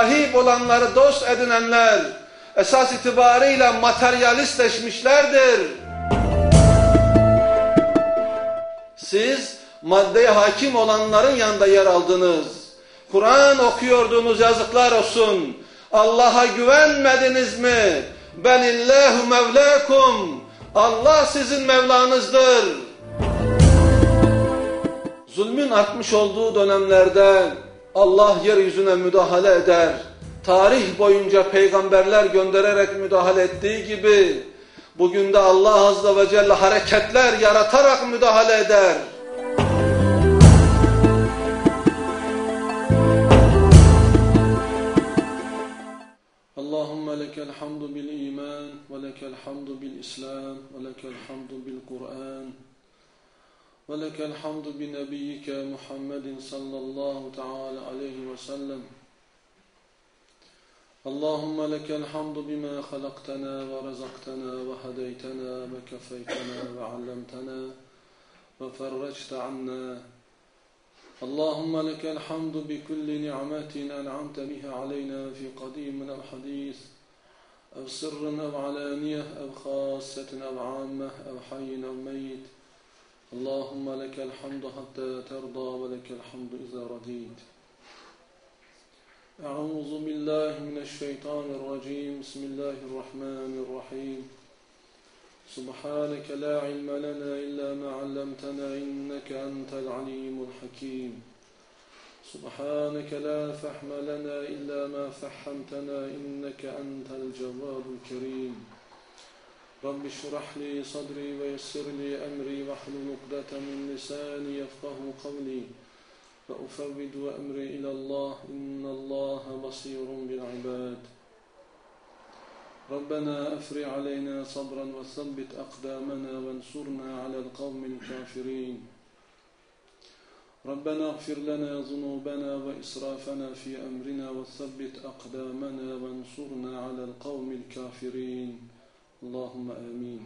sahip olanları dost edinenler esas itibarıyla materyalistleşmişlerdir. Siz maddeye hakim olanların yanında yer aldınız. Kur'an okuyordunuz, yazıklar olsun. Allah'a güvenmediniz mi? Benillahu mevlakum. Allah sizin Mevlanızdır. Zulmün artmış olduğu dönemlerde Allah yeryüzüne müdahale eder. Tarih boyunca peygamberler göndererek müdahale ettiği gibi bugün de Allah Azze ve Celle hareketler yaratarak müdahale eder. Allahümme lekel hamdu bil iman ve lekel hamdu bil islam ve lekel hamdu bil Kur'an ve lekel hamdu bi nebiyyike Muhammedin sallallahu teala aleyhi ve sellem. Allahümme lekel hamdu bima halaktana ve razaqtana ve hadeytana ve kefeytana ve allamtana ve ferrecte anna. Allahümme lekel hamdu bi kulli ni'metin en'amte biha aleyna fi kadimin ev hadis ev sırrın ev alaniyeh ev khassetin ev ammeh ev hayyin ev meyyit. Allahümme lekel hamdu hatta terda ve lekel hamdu iza radid. Euzu billahi mineşşeytanirracim. Bismillahirrahmanirrahim. Subhaneke la ilme lena illa ma 'allamtana inneke entel alimul hakim. Subhaneke la fehme lena illa ma fehhamtana inneke entel cevvabul kerim. Rabbi şrah li sadri ve yessir li emri ve hlul ukdeten min lisani yefkahu kavli. وأفوض أمري إلى الله إن الله بصير بالعباد ربنا أفرغ علينا صبرا وثبت أقدامنا وانصرنا على القوم الكافرين ربنا اغفر لنا ذنوبنا وإسرافنا في أمرنا وثبت أقدامنا وانصرنا على القوم الكافرين اللهم آمين.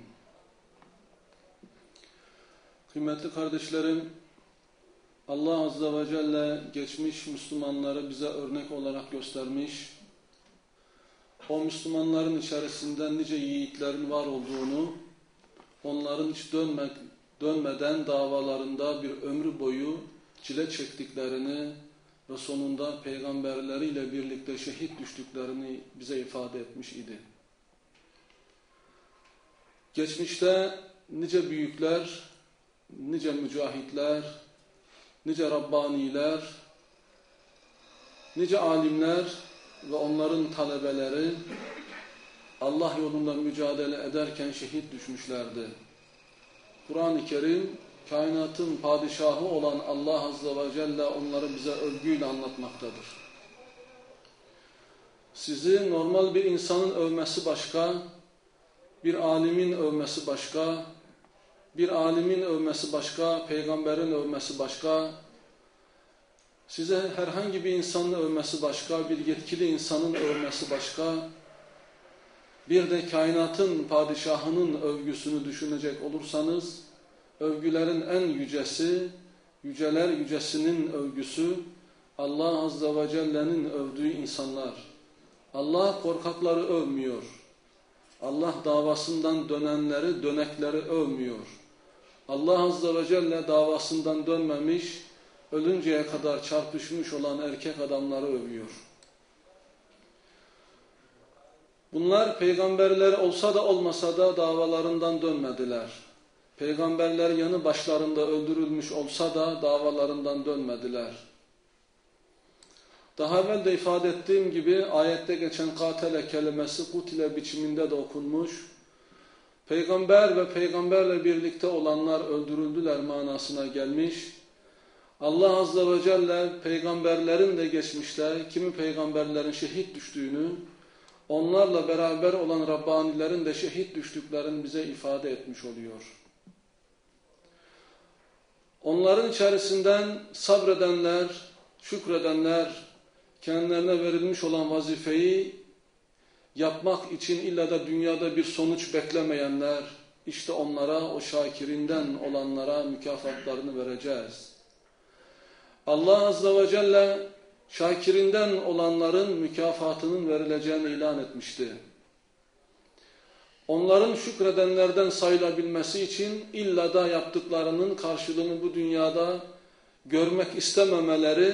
Kıymetli kardeşlerim, Allah Azze ve Celle geçmiş Müslümanları bize örnek olarak göstermiş. O Müslümanların içerisinde nice yiğitlerin var olduğunu, onların hiç dönmeden davalarında bir ömrü boyu çile çektiklerini ve sonunda peygamberleriyle birlikte şehit düştüklerini bize ifade etmiş idi. Geçmişte nice büyükler, nice mücahitler, nice Rabbaniler, nice alimler ve onların talebeleri Allah yolunda mücadele ederken şehit düşmüşlerdi. Kur'an-ı Kerim, kainatın padişahı olan Allah Azze ve Celle onları bize övgüyle anlatmaktadır. Sizi normal bir insanın övmesi başka, bir alimin övmesi başka, bir alimin övmesi başka, peygamberin övmesi başka, size herhangi bir insanın övmesi başka, bir yetkili insanın övmesi başka, bir de kainatın padişahının övgüsünü düşünecek olursanız, övgülerin en yücesi, yüceler yücesinin övgüsü, Allah Azze ve Celle'nin övdüğü insanlar. Allah korkakları övmüyor. Allah davasından dönenleri, dönekleri övmüyor. Allah Azze ve Celle davasından dönmemiş, ölünceye kadar çarpışmış olan erkek adamları övüyor. Bunlar peygamberler olsa da olmasa da davalarından dönmediler. Peygamberler yanı başlarında öldürülmüş olsa da davalarından dönmediler. Daha evvel de ifade ettiğim gibi ayette geçen katele kelimesi kutile biçiminde de okunmuş. Peygamber ve peygamberle birlikte olanlar öldürüldüler manasına gelmiş. Allah Azze ve Celle peygamberlerin de geçmişte kimi peygamberlerin şehit düştüğünü, onlarla beraber olan Rabbanilerin de şehit düştüklerini bize ifade etmiş oluyor. Onların içerisinden sabredenler, şükredenler, kendilerine verilmiş olan vazifeyi yapmak için illa da dünyada bir sonuç beklemeyenler, işte onlara, o şakirinden olanlara mükafatlarını vereceğiz. Allah Azze ve Celle şakirinden olanların mükafatının verileceğini ilan etmişti. Onların şükredenlerden sayılabilmesi için illa da yaptıklarının karşılığını bu dünyada görmek istememeleri,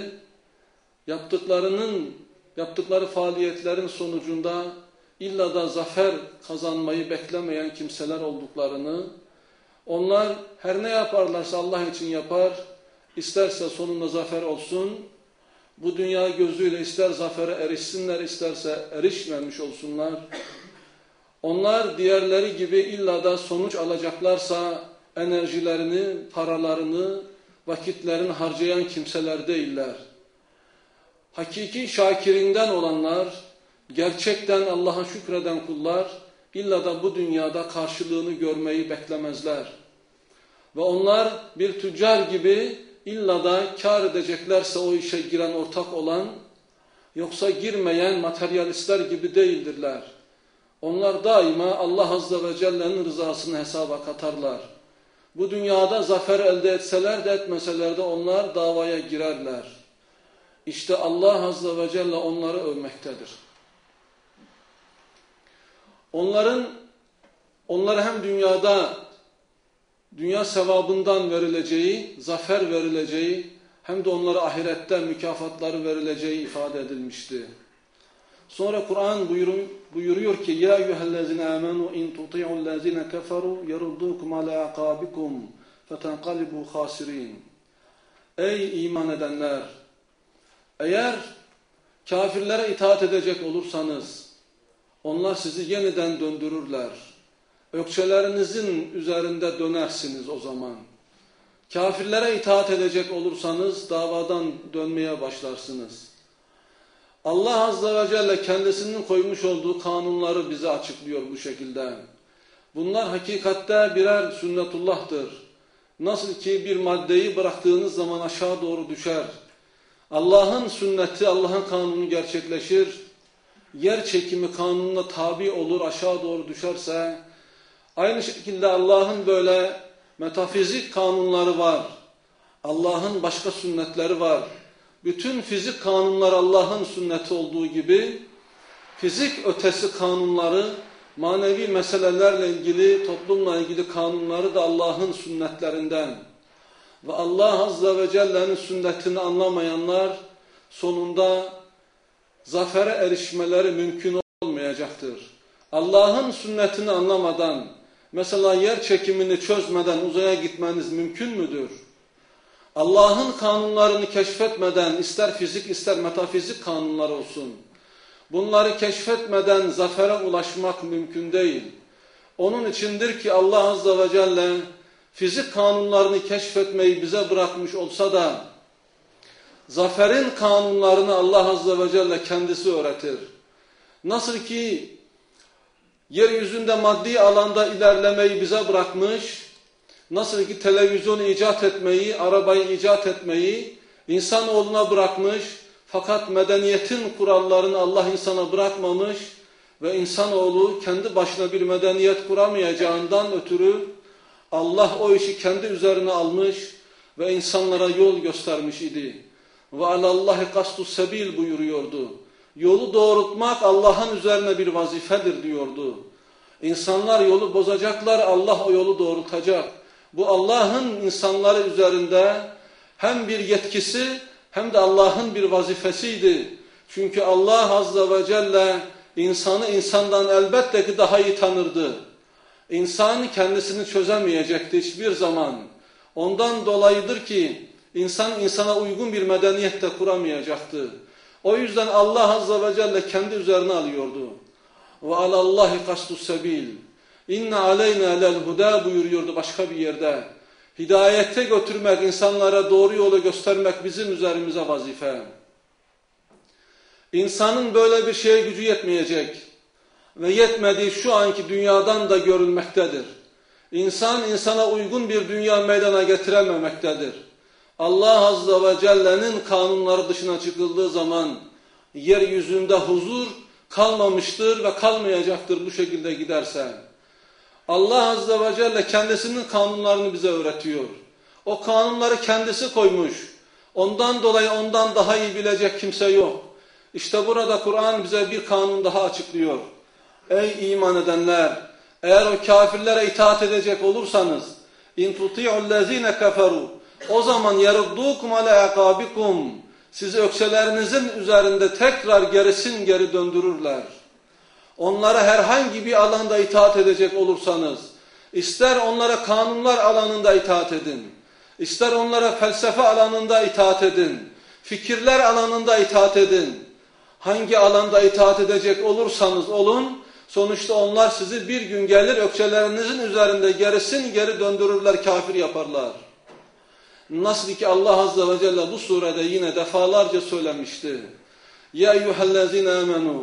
yaptıkları faaliyetlerin sonucunda illa da zafer kazanmayı beklemeyen kimseler olduklarını, onlar her ne yaparlarsa Allah için yapar, isterse sonunda zafer olsun, bu dünya gözüyle ister zafere erişsinler, isterse erişmemiş olsunlar. Onlar diğerleri gibi illa da sonuç alacaklarsa enerjilerini, paralarını, vakitlerini harcayan kimseler değiller. Hakiki şakirinden olanlar, gerçekten Allah'a şükreden kullar, illa da bu dünyada karşılığını görmeyi beklemezler. Ve onlar bir tüccar gibi illa da kar edeceklerse o işe giren ortak olan, yoksa girmeyen materyalistler gibi değildirler. Onlar daima Allah Azze ve Celle'nin rızasını hesaba katarlar. Bu dünyada zafer elde etseler de etmeseler de onlar davaya girerler. İşte Allah Azze ve Celle onları övmektedir. Onlara hem dünya sevabından verileceği, zafer verileceği, hem de onlara ahirette mükafatları verileceği ifade edilmişti. Sonra Kur'an buyuruyor ki: "Ya eyyühellezine amenu in tuti'ullezine keferu yeruddukum ala aqabikum fetenqalibu khasirin." Ey iman edenler! Eğer kafirlere itaat edecek olursanız, onlar sizi yeniden döndürürler. Ökçelerinizin üzerinde dönersiniz o zaman. Kafirlere itaat edecek olursanız davadan dönmeye başlarsınız. Allah Azze ve Celle kendisinin koymuş olduğu kanunları bize açıklıyor bu şekilde. Bunlar hakikatte birer sünnetullah'tır. Nasıl ki bir maddeyi bıraktığınız zaman aşağı doğru düşer. Allah'ın sünneti, Allah'ın kanunu gerçekleşir. Yer çekimi kanununa tabi olur, aşağı doğru düşerse, aynı şekilde Allah'ın böyle metafizik kanunları var. Allah'ın başka sünnetleri var. Bütün fizik kanunlar Allah'ın sünneti olduğu gibi, fizik ötesi kanunları, manevi meselelerle ilgili, toplumla ilgili kanunları da Allah'ın sünnetlerinden. Ve Allah Azze ve Celle'nin sünnetini anlamayanlar sonunda zafere erişmeleri mümkün olmayacaktır. Allah'ın sünnetini anlamadan, mesela yer çekimini çözmeden uzaya gitmeniz mümkün müdür? Allah'ın kanunlarını keşfetmeden, ister fizik ister metafizik kanunlar olsun, bunları keşfetmeden zafere ulaşmak mümkün değil. Onun içindir ki Allah Azze ve Celle fizik kanunlarını keşfetmeyi bize bırakmış olsa da, zaferin kanunlarını Allah Azze ve Celle kendisi öğretir. Nasıl ki yeryüzünde maddi alanda ilerlemeyi bize bırakmış, nasıl ki televizyonu icat etmeyi, arabayı icat etmeyi insanoğluna bırakmış, fakat medeniyetin kurallarını Allah insana bırakmamış ve insanoğlu kendi başına bir medeniyet kuramayacağından ötürü Allah o işi kendi üzerine almış ve insanlara yol göstermiş idi. Ve alallahi kastus sebil buyuruyordu. Yolu doğrultmak Allah'ın üzerine bir vazifedir diyordu. İnsanlar yolu bozacaklar, Allah o yolu doğrultacak. Bu Allah'ın insanları üzerinde hem bir yetkisi hem de Allah'ın bir vazifesiydi. Çünkü Allah Azze ve Celle insanı insandan elbette ki daha iyi tanırdı. İnsan kendisini çözemeyecekti hiçbir zaman. Ondan dolayıdır ki insan insana uygun bir medeniyet de kuramayacaktı. O yüzden Allah Azze ve Celle kendi üzerine alıyordu. Ve alallahi kastus sebil. İnne aleyna lel huda buyuruyordu başka bir yerde. Hidayete götürmek, insanlara doğru yolu göstermek bizim üzerimize vazife. İnsanın böyle bir şeye gücü yetmeyecek. Ve yetmediği şu anki dünyadan da görülmektedir. İnsan insana uygun bir dünya meydana getirememektedir. Allah Azze ve Celle'nin kanunları dışına çıkıldığı zaman yeryüzünde huzur kalmamıştır ve kalmayacaktır bu şekilde giderse. Allah Azze ve Celle kendisinin kanunlarını bize öğretiyor. O kanunları kendisi koymuş. Ondan dolayı ondan daha iyi bilecek kimse yok. İşte burada Kur'an bize bir kanun daha açıklıyor. Ey iman edenler! Eğer o kafirlere itaat edecek olursanız اِنْ تُطِيعُ الَّذ۪ينَ كَفَرُوا o zaman يَرُدُّوكُمْ عَلَى اَعْقَابِكُمْ sizi ökselerinizin üzerinde tekrar gerisin geri döndürürler. Onlara herhangi bir alanda itaat edecek olursanız, ister onlara kanunlar alanında itaat edin, ister onlara felsefe alanında itaat edin, fikirler alanında itaat edin. Hangi alanda itaat edecek olursanız olun, sonuçta onlar sizi bir gün gelir ökçelerinizin üzerinde gerisin geri döndürürler, kafir yaparlar. Nasıl ki Allah Azze ve Celle bu surede yine defalarca söylemişti. Ya eyyühellezine amenu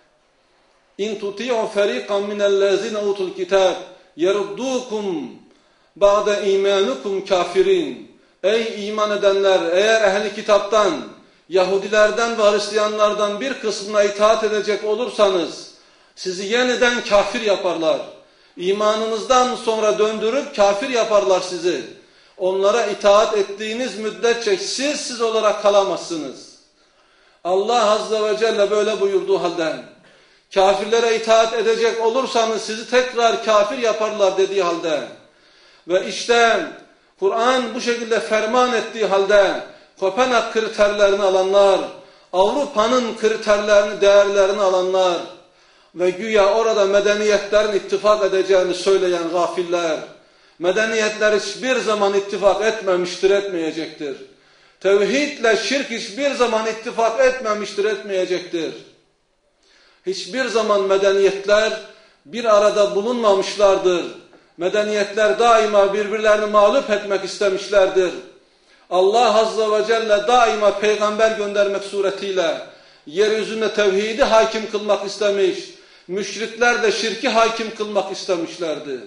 in tuti'u feriqan minellezine utul kitab yeruddukum ba'de imanukum kafirin. Ey iman edenler, eğer ehli kitaptan, Yahudilerden ve Hristiyanlardan bir kısmına itaat edecek olursanız sizi yeniden kafir yaparlar. İmanınızdan sonra döndürüp kafir yaparlar sizi. Onlara itaat ettiğiniz müddetçe siz olarak kalamazsınız. Allah Azze ve Celle böyle buyurduğu halde kafirlere itaat edecek olursanız sizi tekrar kafir yaparlar dediği halde ve işte Kur'an bu şekilde ferman ettiği halde Kopenhag kriterlerini alanlar, Avrupa'nın kriterlerini, değerlerini alanlar ve güya orada medeniyetlerin ittifak edeceğini söyleyen gafiller, medeniyetler hiçbir zaman ittifak etmemiştir, etmeyecektir. Tevhidle şirk hiçbir zaman ittifak etmemiştir, etmeyecektir. Hiçbir zaman medeniyetler bir arada bulunmamışlardır. Medeniyetler daima birbirlerini mağlup etmek istemişlerdir. Allah Azze ve Celle daima peygamber göndermek suretiyle yeryüzünde tevhidi hakim kılmak istemiş, müşrikler de şirki hakim kılmak istemişlerdi.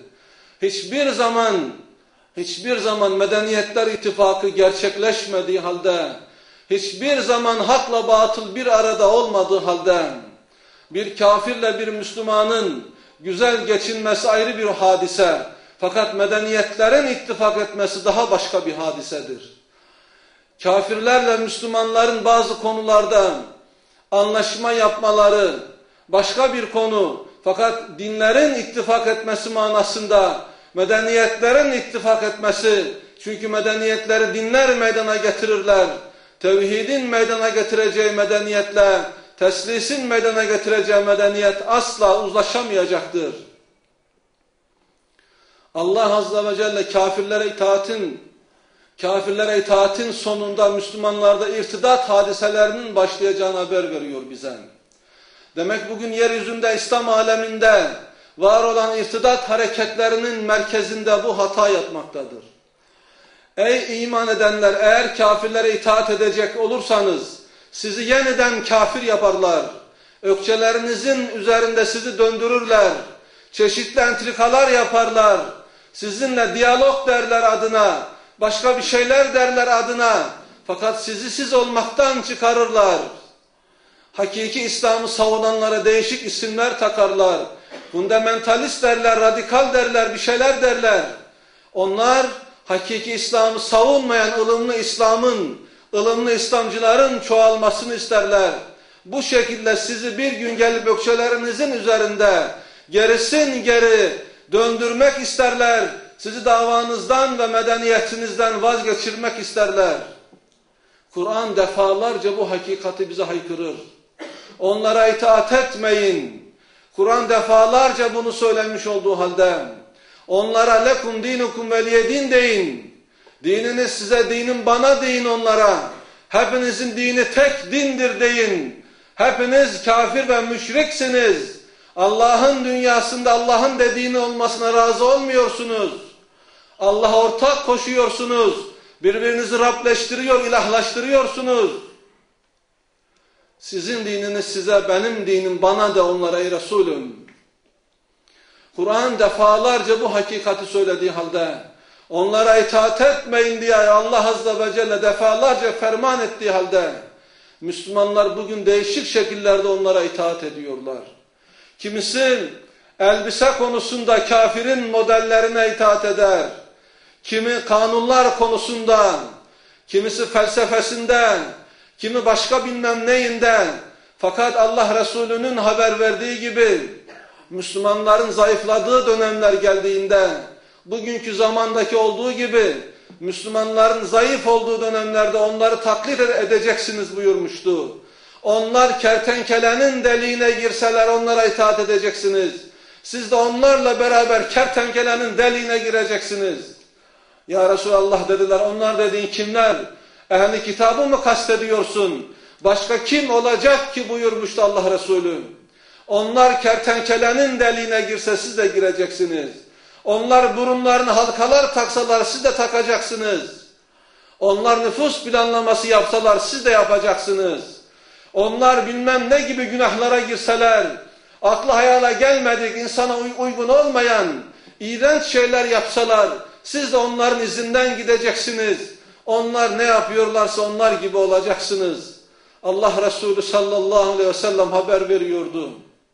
Hiçbir zaman medeniyetler ittifakı gerçekleşmediği halde, hiçbir zaman hakla batıl bir arada olmadığı halde, bir kafirle bir Müslümanın güzel geçinmesi ayrı bir hadise, fakat medeniyetlerin ittifak etmesi daha başka bir hadisedir. Kafirlerle Müslümanların bazı konularda anlaşma yapmaları başka bir konu, fakat dinlerin ittifak etmesi manasında medeniyetlerin ittifak etmesi, çünkü medeniyetleri dinler meydana getirirler. Tevhidin meydana getireceği medeniyetle teslisin meydana getireceği medeniyet asla uzlaşamayacaktır. Allah Azze ve Celle kafirlere itaatin sonunda Müslümanlarda irtidat hadiselerinin başlayacağını haber veriyor bize. Demek bugün yeryüzünde İslam aleminde var olan irtidat hareketlerinin merkezinde bu hata yatmaktadır. Ey iman edenler, eğer kafirlere itaat edecek olursanız sizi yeniden kafir yaparlar. Ökçelerinizin üzerinde sizi döndürürler. Çeşitli entrikalar yaparlar. Sizinle diyalog derler adına, başka bir şeyler derler adına. Fakat sizi siz olmaktan çıkarırlar. Hakiki İslam'ı savunanlara değişik isimler takarlar. Fundamentalist derler, radikal derler, bir şeyler derler. Onlar hakiki İslam'ı savunmayan ılımlı İslamcıların çoğalmasını isterler. Bu şekilde sizi bir gün gelip ökçelerinizin üzerinde gerisin geri döndürmek isterler. Sizi davanızdan ve medeniyetinizden vazgeçirmek isterler. Kur'an defalarca bu hakikati bize haykırır. Onlara itaat etmeyin. Kur'an defalarca bunu söylemiş olduğu halde onlara lekum dinukum veliyedin deyin. Dininiz size, dinim bana deyin onlara. Hepinizin dini tek dindir deyin. Hepiniz kafir ve müşriksiniz. Allah'ın dünyasında Allah'ın dediğini olmasına razı olmuyorsunuz. Allah'a ortak koşuyorsunuz. Birbirinizi Rableştiriyor, ilahlaştırıyorsunuz. Sizin dininiz size, benim dinim bana de onlara ey Resulüm. Kur'an defalarca bu hakikati söylediği halde onlara itaat etmeyin diye Allah Azze ve Celle defalarca ferman ettiği halde Müslümanlar bugün değişik şekillerde onlara itaat ediyorlar. Kimisi elbise konusunda kafirin modellerine itaat eder. Kimi kanunlar konusunda, kimisi felsefesinden, kimi başka bilmem neyinden. Fakat Allah Resulü'nün haber verdiği gibi Müslümanların zayıfladığı dönemler geldiğinde, bugünkü zamandaki olduğu gibi Müslümanların zayıf olduğu dönemlerde onları taklit edeceksiniz buyurmuştu. Onlar kertenkelenin deliğine girseler onlara itaat edeceksiniz. Siz de onlarla beraber kertenkelenin deliğine gireceksiniz. Ya Resulallah dediler, onlar dediğin kimler? Ehli kitabı mı kastediyorsun? Başka kim olacak ki buyurmuştu Allah Resulü. Onlar kertenkelenin deliğine girse siz de gireceksiniz. Onlar burunlarını halkalar taksalar siz de takacaksınız. Onlar nüfus planlaması yapsalar siz de yapacaksınız. Onlar bilmem ne gibi günahlara girseler, aklı hayala gelmedik, insana uygun olmayan iğrenç şeyler yapsalar siz de onların izinden gideceksiniz. Onlar ne yapıyorlarsa onlar gibi olacaksınız. Allah Resulü sallallahu aleyhi ve sellem haber veriyordu.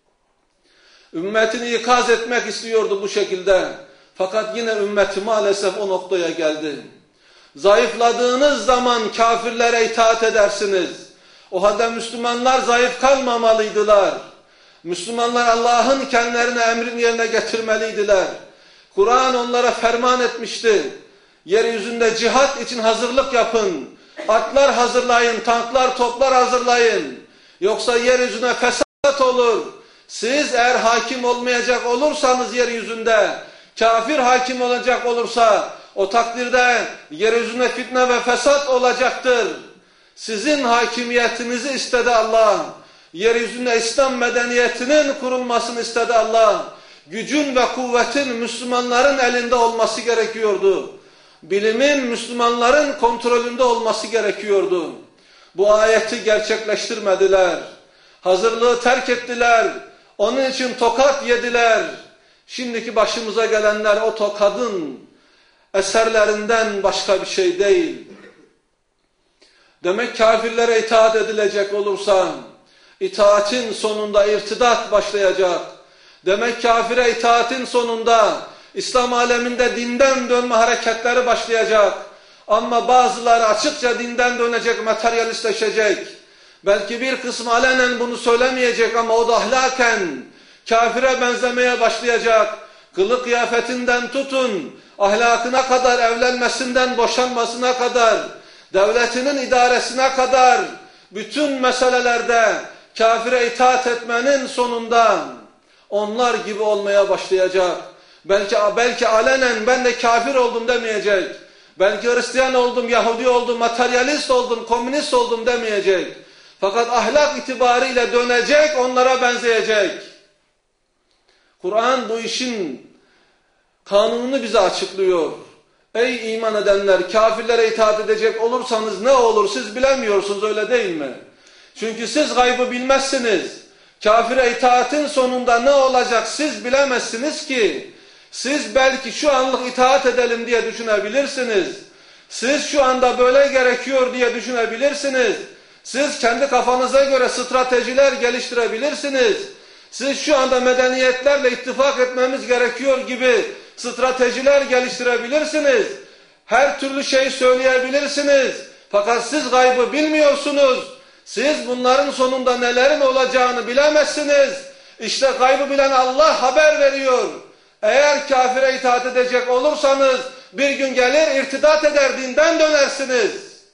Ümmetini ikaz etmek istiyordu bu şekilde. Fakat yine ümmeti maalesef o noktaya geldi. Zayıfladığınız zaman kafirlere itaat edersiniz. O halde Müslümanlar zayıf kalmamalıydılar. Müslümanlar Allah'ın kendilerine emrini yerine getirmeliydiler. Kur'an onlara ferman etmişti. Yeryüzünde cihat için hazırlık yapın. Atlar hazırlayın, tanklar, toplar hazırlayın. Yoksa yeryüzüne fesat olur. Siz eğer hakim olmayacak olursanız yeryüzünde, kafir hakim olacak olursa o takdirde yeryüzüne fitne ve fesat olacaktır. Sizin hakimiyetinizi istedi Allah. Yeryüzünde İslam medeniyetinin kurulmasını istedi Allah. Gücün ve kuvvetin Müslümanların elinde olması gerekiyordu. Bilimin Müslümanların kontrolünde olması gerekiyordu. Bu ayeti gerçekleştirmediler. Hazırlığı terk ettiler. Onun için tokat yediler. Şimdiki başımıza gelenler o tokadın eserlerinden başka bir şey değil. Demek kafirlere itaat edilecek olursa itaatin sonunda irtidat başlayacak. Demek kafire itaatin sonunda İslam aleminde dinden dönme hareketleri başlayacak. Ama bazıları açıkça dinden dönecek, materyalistleşecek. Belki bir kısmı alenen bunu söylemeyecek ama o da ahlaken kafire benzemeye başlayacak. Kılık kıyafetinden tutun, ahlakına kadar, evlenmesinden boşanmasına kadar, devletinin idaresine kadar bütün meselelerde kafire itaat etmenin sonunda onlar gibi olmaya başlayacak. Belki alenen ben de kafir oldum demeyecek. Belki Hristiyan oldum, Yahudi oldum, materyalist oldum, komünist oldum demeyecek. Fakat ahlak itibariyle dönecek, onlara benzeyecek. Kur'an bu işin kanununu bize açıklıyor. Ey iman edenler, kafirlere itaat edecek olursanız ne olur siz bilemiyorsunuz, öyle değil mi? Çünkü siz gaybı bilmezsiniz. Kafire itaatin sonunda ne olacak siz bilemezsiniz ki. Siz belki şu anlık itaat edelim diye düşünebilirsiniz. Siz şu anda böyle gerekiyor diye düşünebilirsiniz. Siz kendi kafanıza göre stratejiler geliştirebilirsiniz. Siz şu anda medeniyetlerle ittifak etmemiz gerekiyor gibi stratejiler geliştirebilirsiniz. Her türlü şey söyleyebilirsiniz. Fakat siz gaybı bilmiyorsunuz. Siz bunların sonunda nelerin olacağını bilemezsiniz. İşte gaybı bilen Allah haber veriyor. Eğer kafire itaat edecek olursanız bir gün gelir irtidat eder, dinden dönersiniz.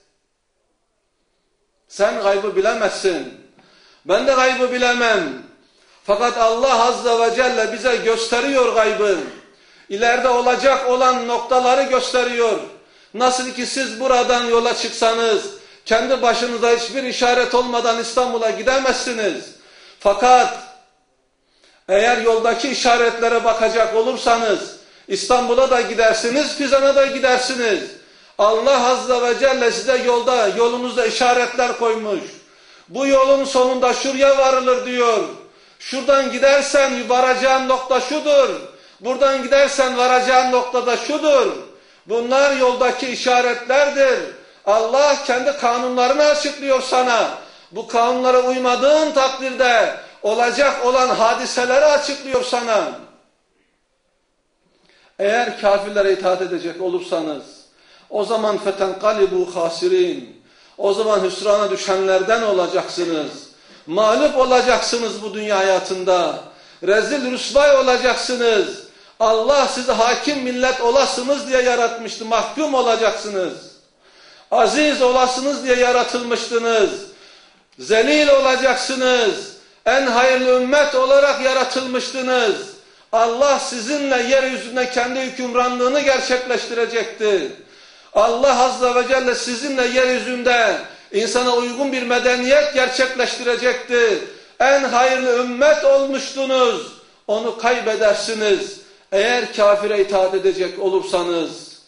Sen gaybı bilemezsin. Ben de gaybı bilemem. Fakat Allah Azze ve Celle bize gösteriyor gaybı. İleride olacak olan noktaları gösteriyor. Nasıl ki siz buradan yola çıksanız, kendi başınıza hiçbir işaret olmadan İstanbul'a gidemezsiniz. Fakat eğer yoldaki işaretlere bakacak olursanız, İstanbul'a da gidersiniz, Fizan'a da gidersiniz. Allah Azze ve Celle size yolunuzda işaretler koymuş. Bu yolun sonunda şuraya varılır diyor. Şuradan gidersen varacağın nokta şudur. Buradan gidersen varacağın noktada şudur. Bunlar yoldaki işaretlerdir. Allah kendi kanunlarını açıklıyor sana. Bu kanunlara uymadığın takdirde olacak olan hadiseleri açıklıyor sana. Eğer kafirlere itaat edecek olursanız, O zaman fetenkalibu hasirin. O zaman hüsrana düşenlerden olacaksınız. Mağlup olacaksınız bu dünya hayatında. Rezil rüsvay olacaksınız. Allah sizi hakim millet olasınız diye yaratmıştı. Mahkum olacaksınız. Aziz olasınız diye yaratılmıştınız. Zelil olacaksınız. En hayırlı ümmet olarak yaratılmıştınız. Allah sizinle yeryüzünde kendi hükümranlığını gerçekleştirecekti. Allah Azze ve Celle sizinle yeryüzünde insana uygun bir medeniyet gerçekleştirecekti. En hayırlı ümmet olmuştunuz. Onu kaybedersiniz eğer kafire itaat edecek olursanız.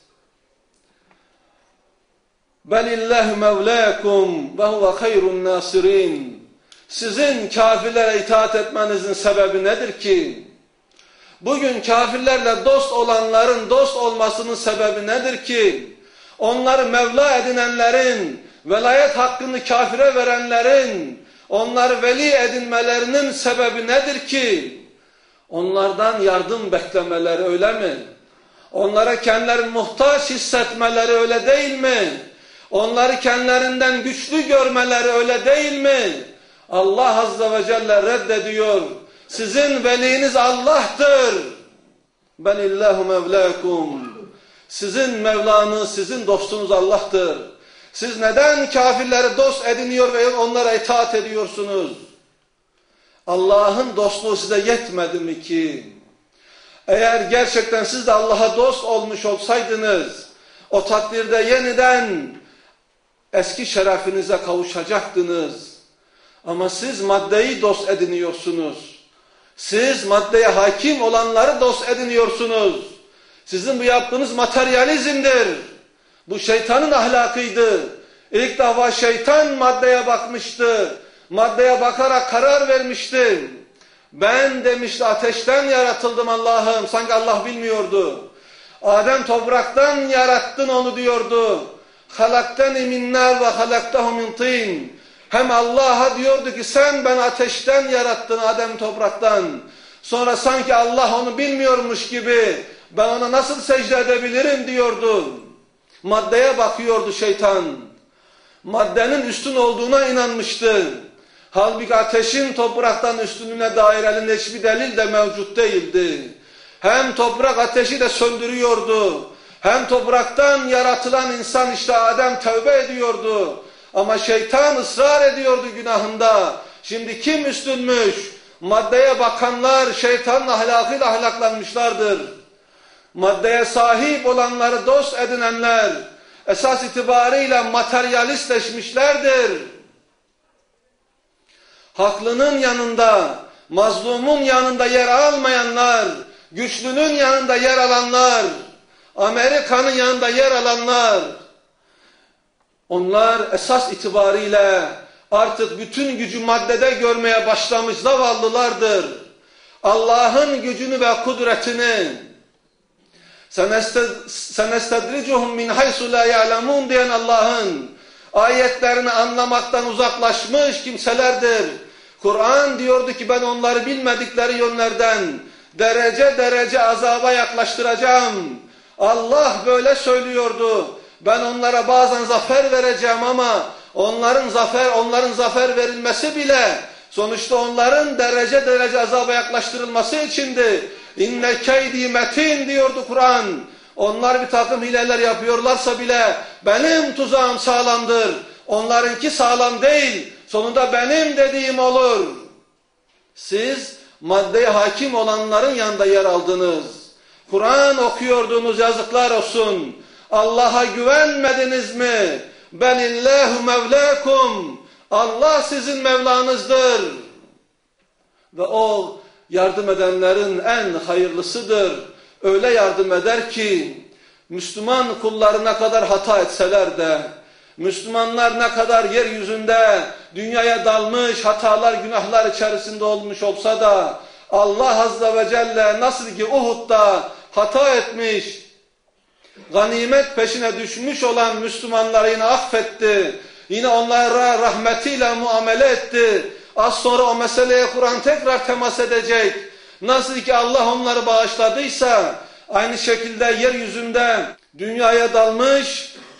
Belillahu mevlâkum ve huve hayrun nasirin. Sizin kafirlere itaat etmenizin sebebi nedir ki? Bugün kafirlerle dost olanların dost olmasının sebebi nedir ki? Onları Mevla edinenlerin, velayet hakkını kafire verenlerin, onları veli edinmelerinin sebebi nedir ki? Onlardan yardım beklemeleri, öyle mi? Onlara kendilerini muhtaç hissetmeleri, öyle değil mi? Onları kendilerinden güçlü görmeleri, öyle değil mi? Allah Azze ve Celle reddediyor. Sizin veliniz Allah'tır. Belillahu mevlâkum. Sizin Mevlanız, sizin dostunuz Allah'tır. Siz neden kafirleri dost ediniyor ve onlara itaat ediyorsunuz? Allah'ın dostluğu size yetmedi mi ki? Eğer gerçekten siz de Allah'a dost olmuş olsaydınız, o takdirde yeniden eski şerefinize kavuşacaktınız. Ama siz maddeyi dost ediniyorsunuz. Siz maddeye hakim olanları dost ediniyorsunuz. Sizin bu yaptığınız materyalizmdir. Bu şeytanın ahlakıydı. İlk defa şeytan maddeye bakmıştı. Maddeye bakarak karar vermişti. Ben demişti ateşten yaratıldım Allah'ım. Sanki Allah bilmiyordu. Adem topraktan yarattın onu diyordu. Halakteni min nar ve halaktahu min tin. Hem Allah'a diyordu ki sen ben ateşten yarattın Adem topraktan. Sonra sanki Allah onu bilmiyormuş gibi ben ona nasıl secde edebilirim diyordu. Maddeye bakıyordu şeytan. Maddenin üstün olduğuna inanmıştı. Halbuki ateşin topraktan üstünlüğüne dair elinde hiçbir delil de mevcut değildi. Hem toprak ateşi de söndürüyordu. Hem topraktan yaratılan insan işte Adem tövbe ediyordu. Ama şeytan ısrar ediyordu günahında. Şimdi kim üstünmüş? Maddeye bakanlar şeytanın ahlakıyla ahlaklanmışlardır. Maddeye sahip olanları dost edinenler esas itibariyle materyalistleşmişlerdir. Haklının yanında, mazlumun yanında yer almayanlar, güçlünün yanında yer alanlar, Amerika'nın yanında yer alanlar, onlar esas itibariyle artık bütün gücü maddede görmeye başlamış zavallılardır. Allah'ın gücünü ve kudretini senestedricuhum min haysu la ya'lemun diyen Allah'ın ayetlerini anlamaktan uzaklaşmış kimselerdir. Kur'an diyordu ki ben onları bilmedikleri yönlerden derece derece azaba yaklaştıracağım. Allah böyle söylüyordu. Ben onlara bazen zafer vereceğim ama onların zafer verilmesi bile sonuçta onların derece derece azaba yaklaştırılması içindi. İnne keydi metin diyordu Kur'an. Onlar bir takım hileler yapıyorlarsa bile benim tuzağım sağlamdır. Onlarınki sağlam değil. Sonunda benim dediğim olur. Siz maddeye hakim olanların yanında yer aldınız. Kur'an okuyordunuz, yazıklar olsun. Allah'a güvenmediniz mi? Belillahu mevlakum. Allah sizin Mevlanızdır. Ve o yardım edenlerin en hayırlısıdır. Öyle yardım eder ki Müslüman kulları ne kadar hata etseler de, Müslümanlar ne kadar yeryüzünde dünyaya dalmış, hatalar, günahlar içerisinde olmuş olsa da Allah Azze ve Celle nasıl ki Uhud'da hata etmiş, ganimet peşine düşmüş olan Müslümanları yine affetti. Yine onlara rahmetiyle muamele etti. Az sonra o meseleye Kur'an tekrar temas edecek. Nasıl ki Allah onları bağışladıysa aynı şekilde yeryüzünde dünyaya dalmış,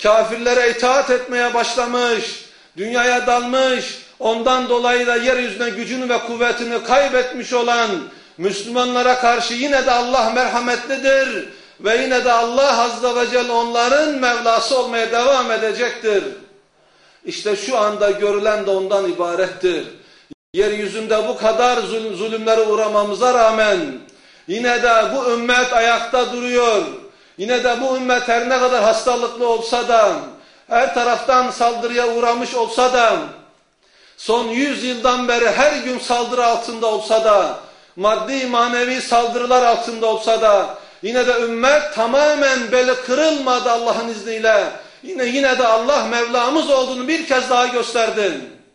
kafirlere itaat etmeye başlamış, dünyaya dalmış, ondan dolayı da yeryüzüne gücünü ve kuvvetini kaybetmiş olan Müslümanlara karşı yine de Allah merhametlidir ve yine de Allah Azze ve Celle onların Mevlası olmaya devam edecektir. İşte şu anda görülen de ondan ibarettir. Yeryüzünde bu kadar zulümlere uğramamıza rağmen yine de bu ümmet ayakta duruyor. Yine de bu ümmet her ne kadar hastalıklı olsa da, her taraftan saldırıya uğramış olsa da, son 100 yıldan beri her gün saldırı altında olsa da, maddi manevi saldırılar altında olsa da, yine de ümmet tamamen beli kırılmadı Allah'ın izniyle. Yine de Allah Mevlamız olduğunu bir kez daha gösterdi.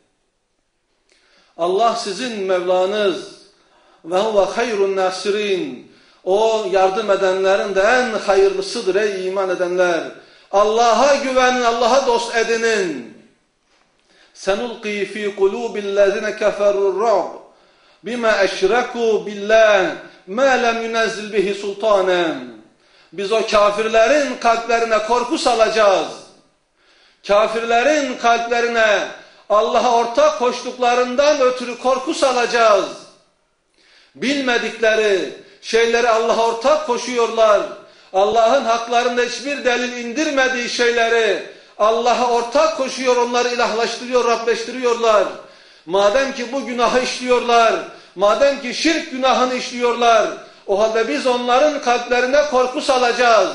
Allah sizin Mevlanız ve huve hayrun nasirin. O yardım edenlerin de en hayırlısıdır ey iman edenler. Allah'a güvenin, Allah'a dost edinin. Senulqi fi kulubillezine keferur-ru'b bima eşreku billah ma lem yunezzil bihi sultanen. Biz o kafirlerin kalplerine korku salacağız. Kafirlerin kalplerine Allah'a ortak koştuklarından ötürü korku salacağız. Bilmedikleri şeyleri Allah'a ortak koşuyorlar. Allah'ın haklarında hiçbir delil indirmediği şeyleri Allah'a ortak koşuyor, onları ilahlaştırıyor, Rableştiriyorlar. Madem ki bu günahı işliyorlar, madem ki şirk günahını işliyorlar, o halde biz onların kalplerine korku salacağız.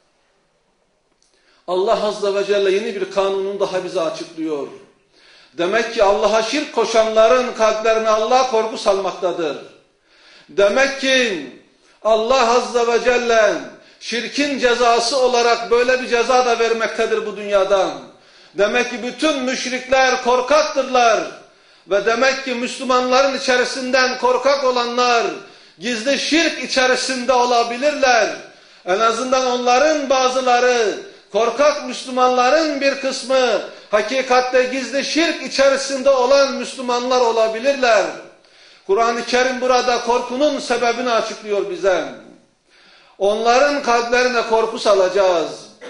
Allah Azze ve Celle yeni bir kanunun daha bize açıklıyor. Demek ki Allah'a şirk koşanların kalplerine Allah korku salmaktadır. Demek ki Allah Azze ve Celle şirkin cezası olarak böyle bir ceza da vermektedir bu dünyadan. Demek ki bütün müşrikler korkaktırlar. Ve demek ki Müslümanların içerisinden korkak olanlar gizli şirk içerisinde olabilirler. En azından onların bazıları, korkak Müslümanların bir kısmı hakikatte gizli şirk içerisinde olan Müslümanlar olabilirler. Kur'an-ı Kerim burada korkunun sebebini açıklıyor bize. Onların kalplerine korku salacağız.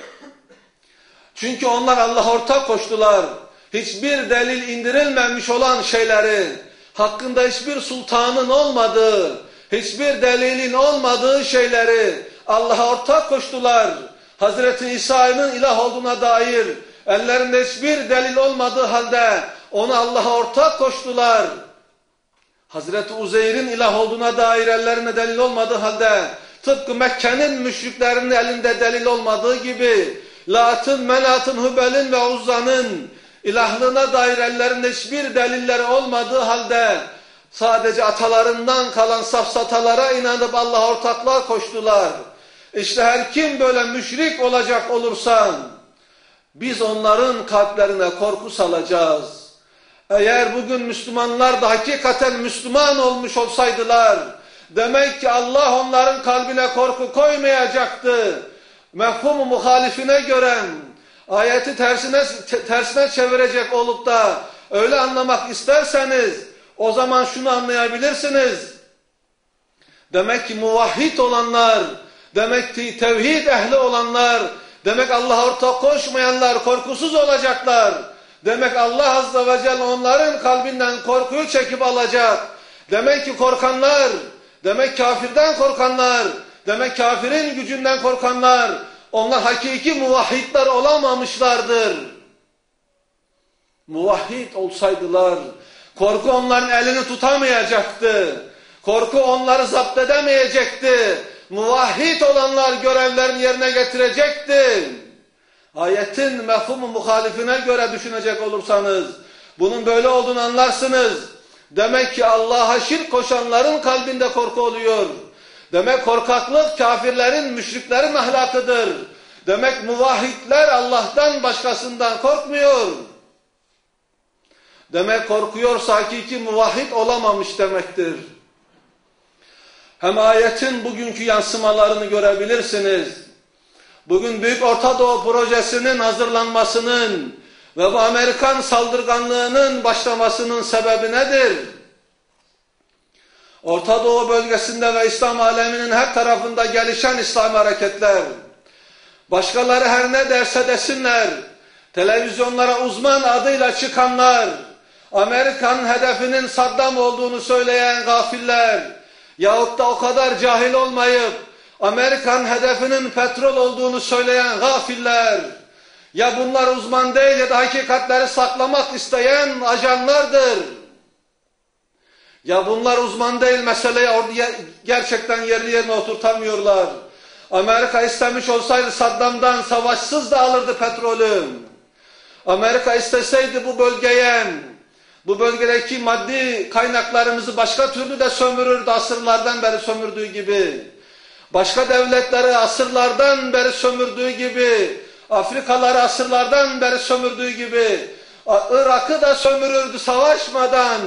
Çünkü onlar Allah'a ortak koştular. Hiçbir delil indirilmemiş olan şeyleri, hakkında hiçbir sultanın olmadığı, hiçbir delilin olmadığı şeyleri Allah'a ortak koştular. Hazreti İsa'nın ilah olduğuna dair ellerinde hiçbir delil olmadığı halde onu Allah'a ortak koştular. Hazreti Uzeyr'in ilah olduğuna dair ellerinde delil olmadığı halde, tıpkı Mekke'nin müşriklerinin elinde delil olmadığı gibi, Lat'ın, Menat'ın, Hübel'in ve Uzza'nın ilahlığına dair ellerinde hiçbir delilleri olmadığı halde, sadece atalarından kalan safsatalara inanıp Allah'a ortaklığa koştular. İşte her kim böyle müşrik olacak olursa, biz onların kalplerine korku salacağız. Eğer bugün Müslümanlar da hakikaten Müslüman olmuş olsaydılar, demek ki Allah onların kalbine korku koymayacaktı. Mefhum-u muhalifine göre ayeti tersine çevirecek olup da öyle anlamak isterseniz, o zaman şunu anlayabilirsiniz. Demek ki muvahhid olanlar, demek ki tevhid ehli olanlar, demek Allah'a ortak koşmayanlar korkusuz olacaklar. Demek Allah Azze ve Celle onların kalbinden korkuyu çekip alacak. Demek ki korkanlar, demek kafirden korkanlar, demek kafirin gücünden korkanlar, onlar hakiki muvahhidler olamamışlardır. Muvahhid olsaydılar, korku onların elini tutamayacaktı. Korku onları zapt edemeyecekti. Muvahhid olanlar görevlerini yerine getirecekti. Ayetin mefhumu muhalifine göre düşünecek olursanız, bunun böyle olduğunu anlarsınız. Demek ki Allah'a şirk koşanların kalbinde korku oluyor. Demek korkaklık kafirlerin, müşriklerin ahlakıdır. Demek muvahhidler Allah'tan başkasından korkmuyor. Demek korkuyorsa hakiki muvahhid olamamış demektir. Hem ayetin bugünkü yansımalarını görebilirsiniz. Bugün Büyük Orta Doğu Projesi'nin hazırlanmasının ve bu Amerikan saldırganlığının başlamasının sebebi nedir? Orta Doğu bölgesinde ve İslam aleminin her tarafında gelişen İslam hareketler, Başkaları her ne derse desinler, televizyonlara uzman adıyla çıkanlar, Amerikan hedefinin Saddam olduğunu söyleyen gafiller, yahut da o kadar cahil olmayıp Amerikan hedefinin petrol olduğunu söyleyen gafiller, ya bunlar uzman değil ya da hakikatleri saklamak isteyen ajanlardır. Ya bunlar uzman değil, meseleyi gerçekten yerli yerine oturtamıyorlar. Amerika istemiş olsaydı Saddam'dan savaşsız da alırdı petrolü. Amerika isteseydi bu bölgedeki maddi kaynaklarımızı başka türlü de sömürürdü, asırlardan beri sömürdüğü gibi. Başka devletleri asırlardan beri sömürdüğü gibi, Afrikaları asırlardan beri sömürdüğü gibi, Irak'ı da sömürürdü savaşmadan.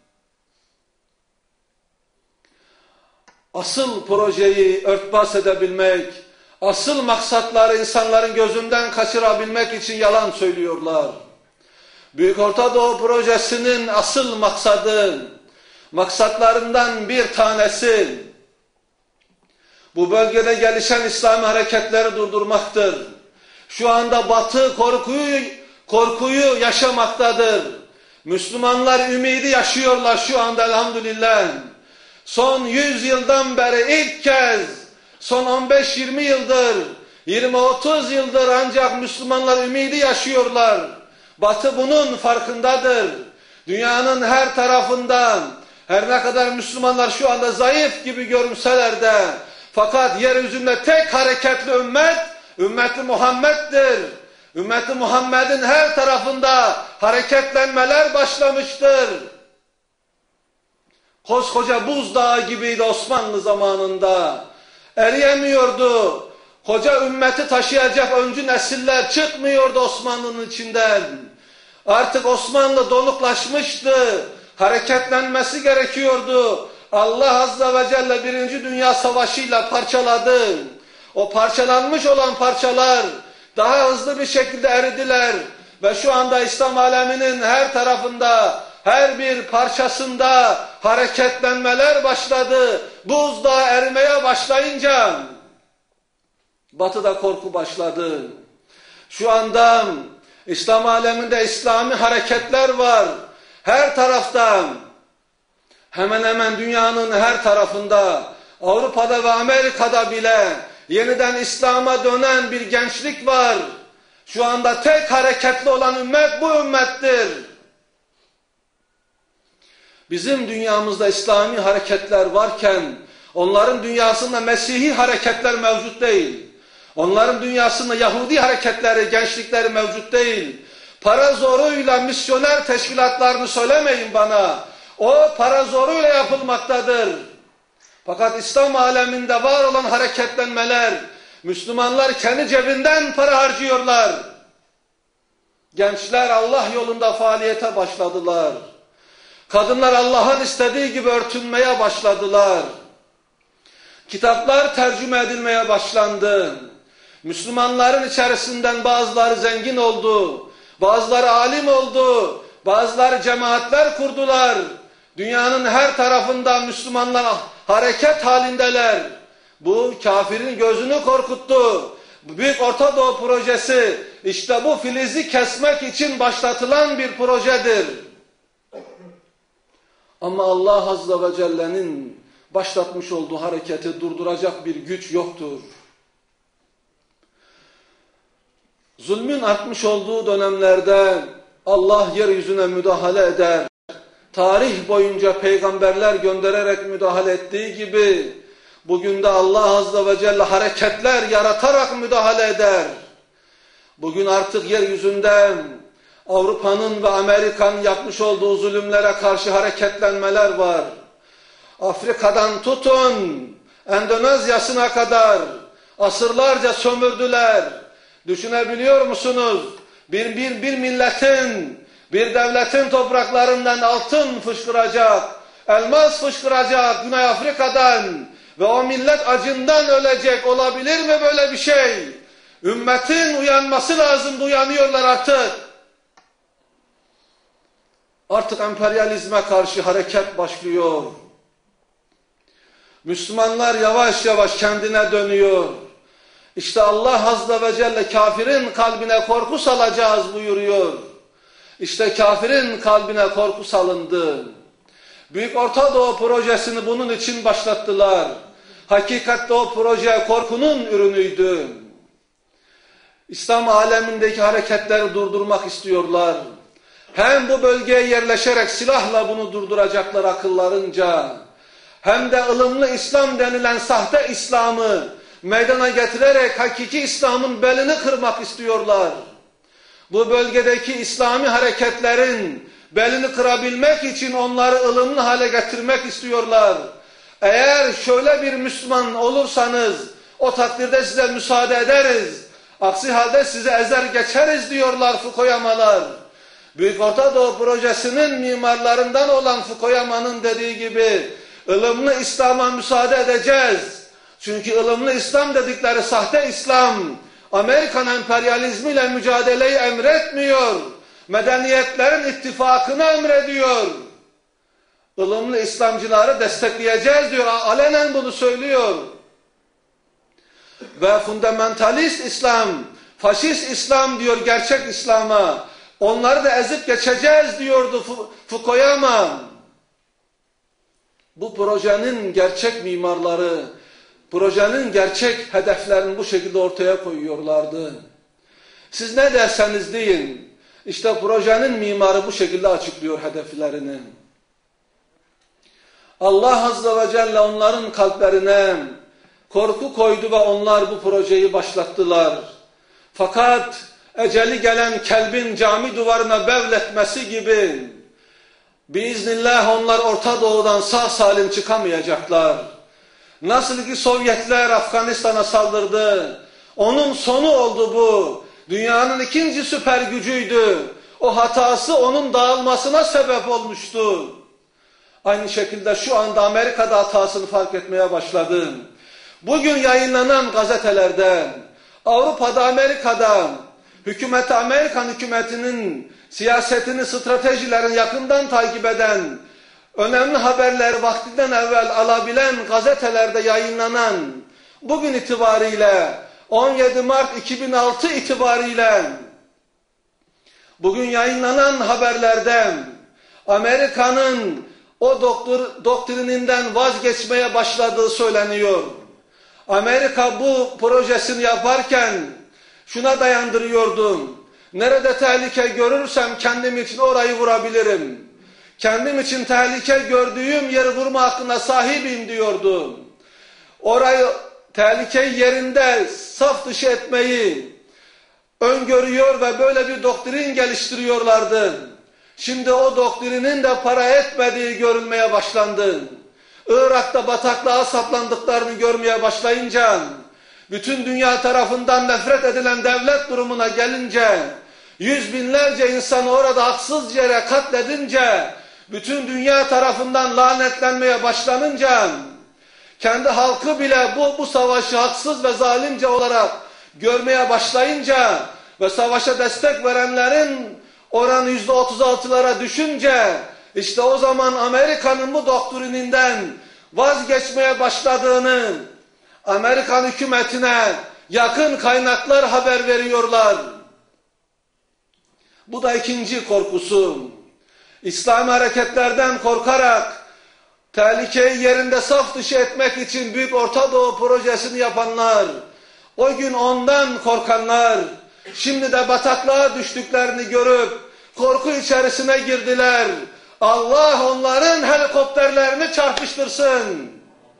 Asıl projeyi örtbas edebilmek, asıl maksatları insanların gözünden kaçırabilmek için yalan söylüyorlar. Büyük Orta Doğu Projesi'nin asıl maksatlarından bir tanesi, bu bölgede gelişen İslami hareketleri durdurmaktır. Şu anda Batı korkuyu yaşamaktadır. Müslümanlar ümidi yaşıyorlar şu anda elhamdülillah. Son 100 yıldan beri ilk kez, son 15-20 yıldır, 20-30 yıldır ancak Müslümanlar ümidi yaşıyorlar. Batı bunun farkındadır. Dünyanın her tarafından, her ne kadar Müslümanlar şu anda zayıf gibi görünseler de, fakat yeryüzünde tek hareketli ümmeti Muhammed'dir. Ümmeti Muhammed'in her tarafında hareketlenmeler başlamıştır. Koskoca buzdağı gibiydi Osmanlı zamanında. Eriyemiyordu. Koca ümmeti taşıyacak öncü nesiller çıkmıyordu Osmanlı'nın içinden. Artık Osmanlı donuklaşmıştı. Hareketlenmesi gerekiyordu. Allah Azze ve Celle 1. Dünya Savaşı'yla parçaladı. O parçalanmış olan parçalar daha hızlı bir şekilde eridiler. Ve şu anda İslam aleminin her tarafında, her bir parçasında hareketlenmeler başladı. Buzdağı erimeye başlayınca Batı'da korku başladı. Şu anda İslam aleminde İslami hareketler var. Her taraftan, hemen hemen dünyanın her tarafında, Avrupa'da ve Amerika'da bile yeniden İslam'a dönen bir gençlik var. Şu anda tek hareketli olan ümmet bu ümmettir. Bizim dünyamızda İslami hareketler varken, onların dünyasında Mesihî hareketler mevcut değil. Onların dünyasında Yahudi hareketleri, gençlikleri mevcut değil. Para zoruyla misyoner teşkilatlarını söylemeyin bana. O para zoruyla yapılmaktadır. Fakat İslam aleminde var olan hareketlenmeler, Müslümanlar kendi cebinden para harcıyorlar. Gençler Allah yolunda faaliyete başladılar. Kadınlar Allah'ın istediği gibi örtünmeye başladılar. Kitaplar tercüme edilmeye başlandı. Müslümanların içerisinden bazıları zengin oldu, bazıları alim oldu, bazıları cemaatler kurdular. Dünyanın her tarafında Müslümanlar hareket halindeler. Bu kafirin gözünü korkuttu. Büyük Orta Doğu Projesi işte bu filizi kesmek için başlatılan bir projedir. Ama Allah Azze ve Celle'nin başlatmış olduğu hareketi durduracak bir güç yoktur. Zulmün artmış olduğu dönemlerde Allah yeryüzüne müdahale eder. Tarih boyunca peygamberler göndererek müdahale ettiği gibi bugün de Allah Azze ve Celle hareketler yaratarak müdahale eder. Bugün artık yeryüzünde Avrupa'nın ve Amerika'nın yapmış olduğu zulümlere karşı hareketlenmeler var. Afrika'dan tutun Endonezya'sına kadar asırlarca sömürdüler. Düşünebiliyor musunuz? Bir milletin, bir devletin topraklarından altın fışkıracak, elmas fışkıracak Güney Afrika'dan ve o millet acından ölecek. Olabilir mi böyle bir şey? Ümmetin uyanması lazım, uyanıyorlar artık. Artık emperyalizme karşı hareket başlıyor. Müslümanlar yavaş yavaş kendine dönüyor. İşte Allah Azze ve Celle kafirin kalbine korku salacağız buyuruyor. İşte kafirin kalbine korku salındı. Büyük Orta Doğu projesini bunun için başlattılar. Hakikatte o proje korkunun ürünüydü. İslam alemindeki hareketleri durdurmak istiyorlar. Hem bu bölgeye yerleşerek silahla bunu durduracaklar akıllarınca, hem de ılımlı İslam denilen sahte İslam'ı meydana getirerek hakiki İslam'ın belini kırmak istiyorlar. Bu bölgedeki İslami hareketlerin belini kırabilmek için onları ılımlı hale getirmek istiyorlar. Eğer şöyle bir Müslüman olursanız o takdirde size müsaade ederiz. Aksi halde sizi ezer geçeriz diyorlar Fukuyamalar. Büyük Orta Doğu projesinin mimarlarından olan Fukuyama'nın dediği gibi ılımlı İslam'a müsaade edeceğiz. Çünkü ılımlı İslam dedikleri sahte İslam Amerikan emperyalizmiyle mücadeleyi emretmiyor. Medeniyetlerin ittifakını emrediyor. Ilımlı İslamcıları destekleyeceğiz diyor. Alenen bunu söylüyor. Ve fundamentalist İslam, faşist İslam diyor gerçek İslam'a. Onları da ezip geçeceğiz diyordu Fukuyama. Bu projenin gerçek mimarları, projenin gerçek hedeflerini bu şekilde ortaya koyuyorlardı. Siz ne derseniz deyin, işte projenin mimarı bu şekilde açıklıyor hedeflerini. Allah Azze ve Celle onların kalplerine korku koydu ve onlar bu projeyi başlattılar. Fakat eceli gelen kelbin cami duvarına bevletmesi gibi biiznillah onlar Orta Doğu'dan sağ salim çıkamayacaklar. Nasıl ki Sovyetler Afganistan'a saldırdı, onun sonu oldu bu. Dünyanın ikinci süper gücüydü. O hatası onun dağılmasına sebep olmuştu. Aynı şekilde şu anda Amerika'da hatasını fark etmeye başladı. Bugün yayınlanan gazetelerde, Avrupa'da, Amerika'da, Amerikan hükümetinin siyasetini, stratejilerini yakından takip eden, önemli haberler vaktinden evvel alabilen gazetelerde yayınlanan, bugün itibariyle 17 Mart 2006 itibariyle bugün yayınlanan haberlerden Amerika'nın o doktrininden vazgeçmeye başladığı söyleniyor. Amerika bu projesini yaparken şuna dayandırıyordum. Nerede tehlike görürsem kendim için orayı vurabilirim. Kendim için tehlike gördüğüm yeri vurma hakkına sahibim diyordu. Orayı tehlikeyi yerinde saf dışı etmeyi öngörüyor ve böyle bir doktrin geliştiriyorlardı. Şimdi o doktrinin de para etmediği görülmeye başlandı. Irak'ta bataklığa saplandıklarını görmeye başlayınca, bütün dünya tarafından nefret edilen devlet durumuna gelince, yüz binlerce insanı orada haksız yere katledince, bütün dünya tarafından lanetlenmeye başlanınca, kendi halkı bile bu savaşı haksız ve zalimce olarak görmeye başlayınca ve savaşa destek verenlerin oranı %36'lara düşünce, işte o zaman Amerika'nın bu doktrininden vazgeçmeye başladığını Amerikan hükümetine yakın kaynaklar haber veriyorlar. Bu da ikinci korkusu. İslami hareketlerden korkarak tehlikeyi yerinde saf dışı etmek için Büyük Orta Doğu projesini yapanlar, o gün ondan korkanlar, şimdi de bataklığa düştüklerini görüp korku içerisine girdiler. Allah onların helikopterlerini çarpıştırsın.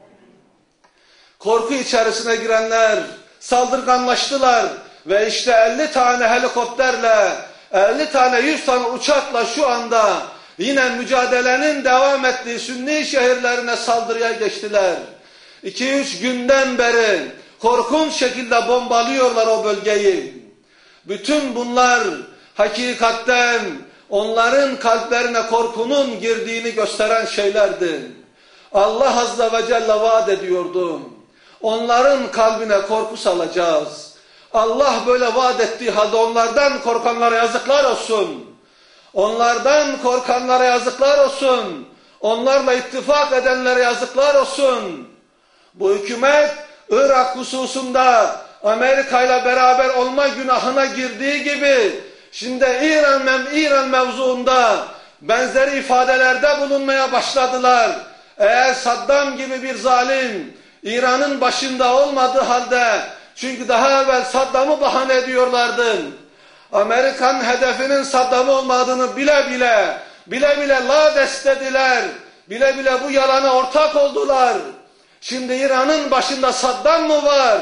Korku içerisine girenler saldırganlaştılar ve işte 50 tane helikopterle, 50 tane 100 tane uçakla şu anda yine mücadelenin devam ettiği Sünni şehirlerine saldırıya geçtiler. 2-3 günden beri korkunç şekilde bombalıyorlar o bölgeyi. Bütün bunlar hakikatten onların kalplerine korkunun girdiğini gösteren şeylerdi. Allah Azze ve Celle vaat ediyordu. Onların kalbine korku salacağız. Allah böyle vaat ettiği halde onlardan korkanlara yazıklar olsun. Onlardan korkanlara yazıklar olsun. Onlarla ittifak edenlere yazıklar olsun. Bu hükümet Irak hususunda Amerika ile beraber olma günahına girdiği gibi şimdi İran mevzuunda benzeri ifadelerde bulunmaya başladılar. Eğer Saddam gibi bir zalim İran'ın başında olmadığı halde, çünkü daha evvel Saddam'ı bahane ediyorlardı. Amerikan hedefinin Saddam olmadığını bile bile lades dediler. Bile bile bu yalana ortak oldular. Şimdi İran'ın başında Saddam mı var?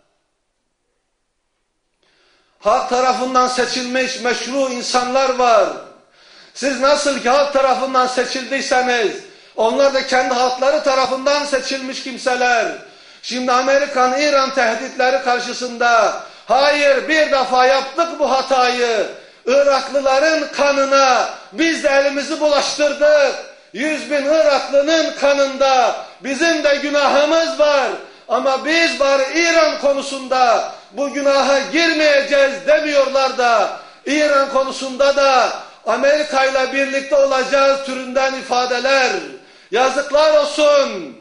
Halk tarafından seçilmiş meşru insanlar var. Siz nasıl ki halk tarafından seçildiyseniz, onlar da kendi halkları tarafından seçilmiş kimseler. Şimdi Amerikan-İran tehditleri karşısında, hayır bir defa yaptık bu hatayı, Iraklıların kanına biz de elimizi bulaştırdık. 100.000 Iraklı'nın kanında bizim de günahımız var. Ama biz bari İran konusunda bu günaha girmeyeceğiz demiyorlar da, İran konusunda da Amerika ile birlikte olacağız türünden ifadeler. Yazıklar olsun.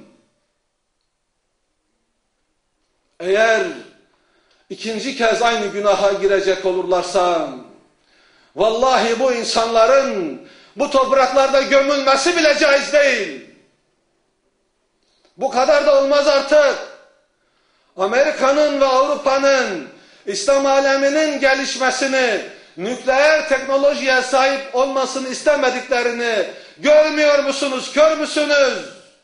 Eğer ikinci kez aynı günaha girecek olurlarsa, vallahi bu insanların bu topraklarda gömülmesi bile caiz değil. Bu kadar da olmaz artık. Amerika'nın ve Avrupa'nın, İslam aleminin gelişmesini, nükleer teknolojiye sahip olmasını istemediklerini görmüyor musunuz, kör müsünüz?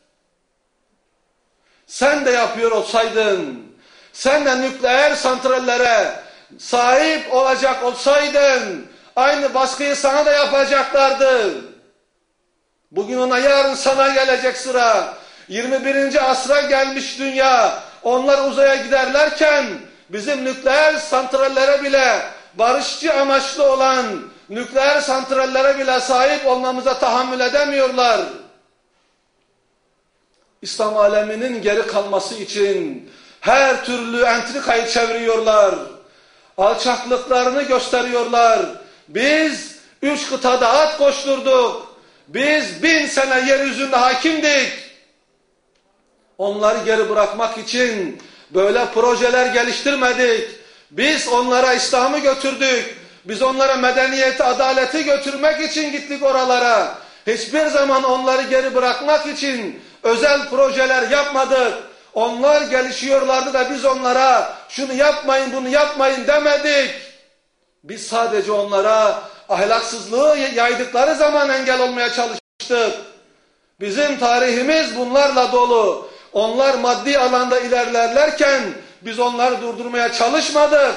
Sen de yapıyor olsaydın, sen de nükleer santrallere sahip olacak olsaydın, aynı baskıyı sana da yapacaklardı. Bugün ona, yarın sana gelecek sıra. 21. asra gelmiş dünya. Onlar uzaya giderlerken bizim nükleer santrallere bile, barışçı amaçlı olan nükleer santrallere bile sahip olmamıza tahammül edemiyorlar. İslam aleminin geri kalması için her türlü entrikayı çeviriyorlar. Alçaklıklarını gösteriyorlar. Biz 3 kıtada at koşturduk. Biz 1000 sene yeryüzünde hakimdik. Onları geri bırakmak için böyle projeler geliştirmedik. Biz onlara İslam'ı götürdük. Biz onlara medeniyeti, adaleti götürmek için gittik oralara. Hiçbir zaman onları geri bırakmak için özel projeler yapmadık. Onlar gelişiyorlardı da biz onlara şunu yapmayın, bunu yapmayın demedik. Biz sadece onlara ahlaksızlığı yaydıkları zaman engel olmaya çalıştık. Bizim tarihimiz bunlarla dolu. Onlar maddi alanda ilerlerlerken biz onları durdurmaya çalışmadık.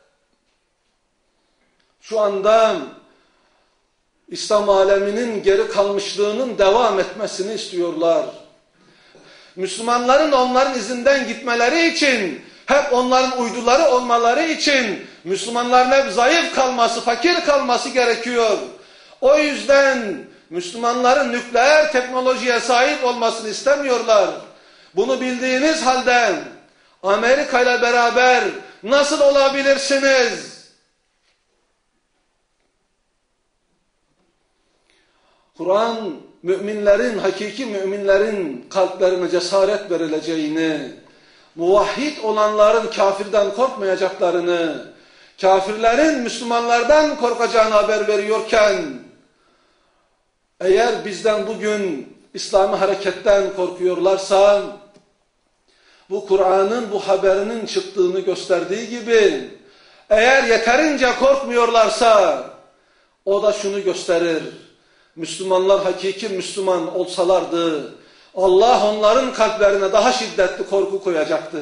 Şu anda İslam aleminin geri kalmışlığının devam etmesini istiyorlar. Müslümanların onların izinden gitmeleri için, hep onların uyduları olmaları için Müslümanların hep zayıf kalması, fakir kalması gerekiyor. O yüzden Müslümanların nükleer teknolojiye sahip olmasını istemiyorlar. Bunu bildiğiniz halde Amerika ile beraber nasıl olabilirsiniz? Kur'an, müminlerin, hakiki müminlerin kalplerine cesaret verileceğini, muvahhid olanların kafirden korkmayacaklarını, kafirlerin Müslümanlardan korkacağını haber veriyorken, eğer bizden bugün İslami hareketten korkuyorlarsa, bu Kur'an'ın bu haberinin çıktığını gösterdiği gibi, eğer yeterince korkmuyorlarsa, o da şunu gösterir: Müslümanlar hakiki Müslüman olsalardı, Allah onların kalplerine daha şiddetli korku koyacaktı.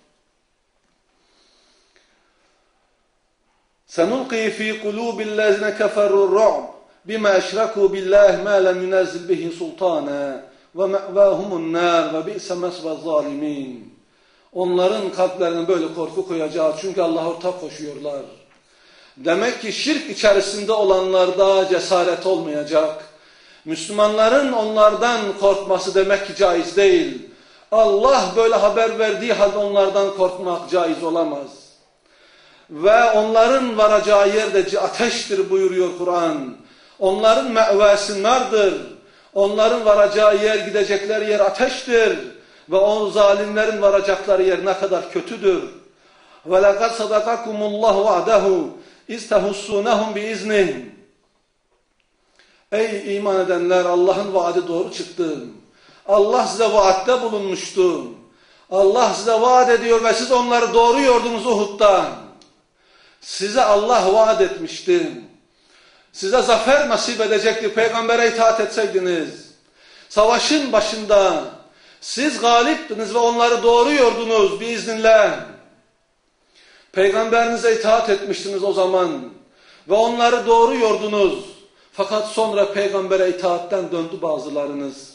سَنُلْقِي ف۪ي قُلُوبِ الَّذِينَ كَفَرُوا الرُّعْبَ بِمَا اَشْرَكُوا بِاللّٰهِ مَا لَمْ يُنَزِّلْ بِهِ سُلْطَانًا وَمَأْوَاهُمُ النَّارِ وَبِئْسَ مَثْوَى الظَّالِمِينَ. Onların kalplerine böyle korku koyacağız çünkü Allah'a ortak koşuyorlar. Demek ki şirk içerisinde olanlarda cesaret olmayacak. Müslümanların onlardan korkması demek ki caiz değil. Allah böyle haber verdiği halde onlardan korkmak caiz olamaz. Ve onların varacağı yerde ateştir buyuruyor Kur'an. Onların mevesi nardır. Onların varacağı yer, gidecekleri yer ateştir. Ve o zalimlerin varacakları yer ne kadar kötüdür. وَلَقَدْ صَدَقَكُمُ اللّٰهُ وَعْدَهُ اِذْ تَهُسُّونَهُمْ بِاِذْنِهِ Ey iman edenler, Allah'ın vaadi doğru çıktı. Allah size vaatte bulunmuştu. Allah size vaat ediyor ve siz onları doğruyordunuz Uhud'da. Size Allah vaat etmişti. Size zafer nasip edecekti peygambere itaat etseydiniz. Savaşın başında siz galiptiniz ve onları doğruyordunuz biiznillah. Peygamberinize itaat etmiştiniz o zaman ve onları doğruyordunuz. Fakat sonra peygambere itaatten döndü bazılarınız.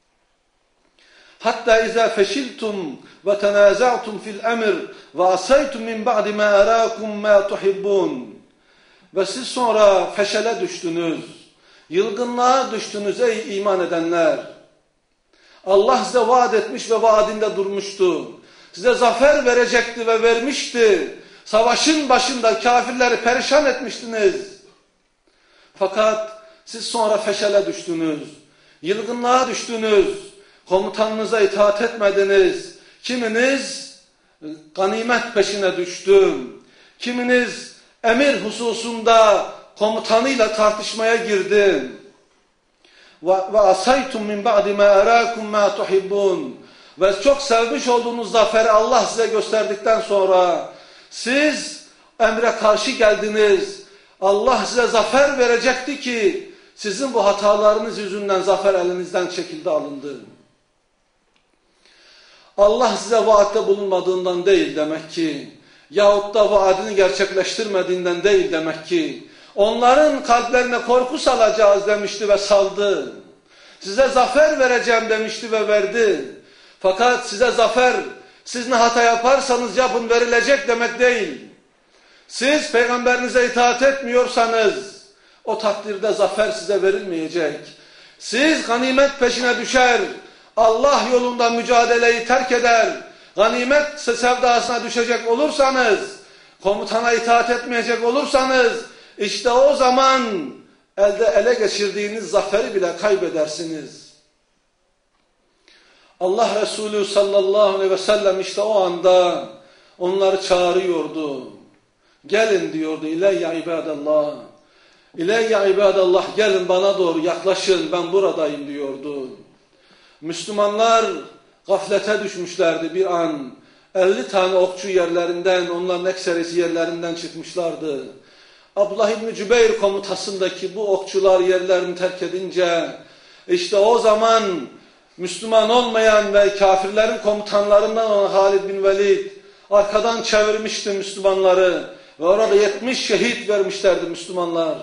Hatta izâ feşiltum ve tenâza'tum fil emr ve asaytum min ba'di mâ arâkum mâ tuhibbûn. Ve siz sonra feşele düştünüz, yılgınlığa düştünüz ey iman edenler. Allah size vaat etmiş ve vaadinde durmuştu. Size zafer verecekti ve vermişti. Savaşın başında kafirleri perişan etmiştiniz. Fakat siz sonra feşele düştünüz, yılgınlığa düştünüz, komutanınıza itaat etmediniz. Kiminiz ganimet peşine düştü, kiminiz emir hususunda komutanıyla tartışmaya girdi. Ve asaytum min ba'di ma arakum ma tuhibbun. Ve çok sevmiş olduğunuz zaferi Allah size gösterdikten sonra siz emre karşı geldiniz. Allah size zafer verecekti ki sizin bu hatalarınız yüzünden zafer elinizden çekildi, alındı. Allah size vaatte bulunmadığından değil demek ki, yahut da vaadini gerçekleştirmediğinden değil demek ki, onların kalplerine korku salacağız demişti ve saldı. Size zafer vereceğim demişti ve verdi. Fakat size zafer, siz ne hata yaparsanız yapın verilecek demek değil. Siz peygamberinize itaat etmiyorsanız o takdirde zafer size verilmeyecek. Siz ganimet peşine düşer, Allah yolunda mücadeleyi terk eder, ganimet sevdasına düşecek olursanız, komutana itaat etmeyecek olursanız, işte o zaman ele geçirdiğiniz zaferi bile kaybedersiniz. Allah Resulü sallallahu aleyhi ve sellem işte o anda onları çağırıyordu. Gelin diyordu, İleyye ibadallah. İleyye ibadallah, gelin bana doğru yaklaşın, ben buradayım diyordu. Müslümanlar gaflete düşmüşlerdi bir an. 50 tane okçu yerlerinden, onların ekserisi yerlerinden çıkmışlardı. Abdullah İbni Cübeyr komutasındaki bu okçular yerlerini terk edince, işte o zaman Müslüman olmayan ve kafirlerin komutanlarından olan Halid bin Velid arkadan çevirmişti Müslümanları ve orada 70 şehit vermişlerdi Müslümanlar.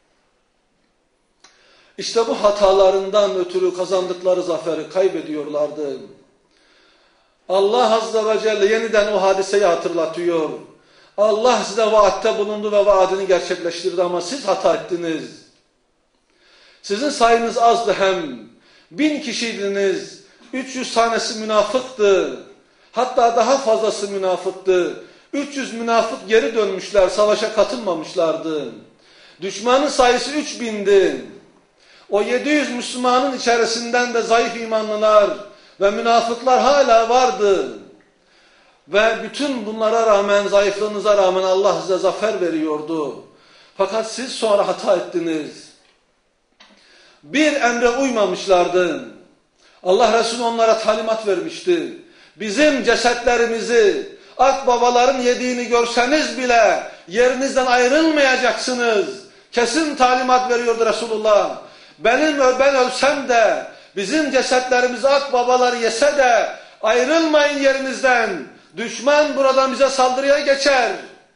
İşte bu hatalarından ötürü kazandıkları zaferi kaybediyorlardı. Allah Azze ve Celle yeniden o hadiseyi hatırlatıyor. Allah size vaatte bulundu ve vaadini gerçekleştirdi ama siz hata ettiniz. Sizin sayınız azdı hem. 1000 kişiydiniz. 300 tanesi münafıktı. Hatta daha fazlası münafıktı. 300 münafık geri dönmüşler, savaşa katılmamışlardı. Düşmanın sayısı 3000'di. O 700 Müslümanın içerisinden de zayıf imanlılar ve münafıklar hala vardı. Ve bütün bunlara rağmen, zayıflığınıza rağmen Allah size zafer veriyordu. Fakat siz sonra hata ettiniz. Bir emre uymamışlardı. Allah Resulü onlara talimat vermişti. Bizim cesetlerimizi akbabaların yediğini görseniz bile yerinizden ayrılmayacaksınız. Kesin talimat veriyordu Resulullah. Ben ölsem de bizim cesetlerimizi akbabalar yese de ayrılmayın yerinizden. Düşman buradan bize saldırıya geçer.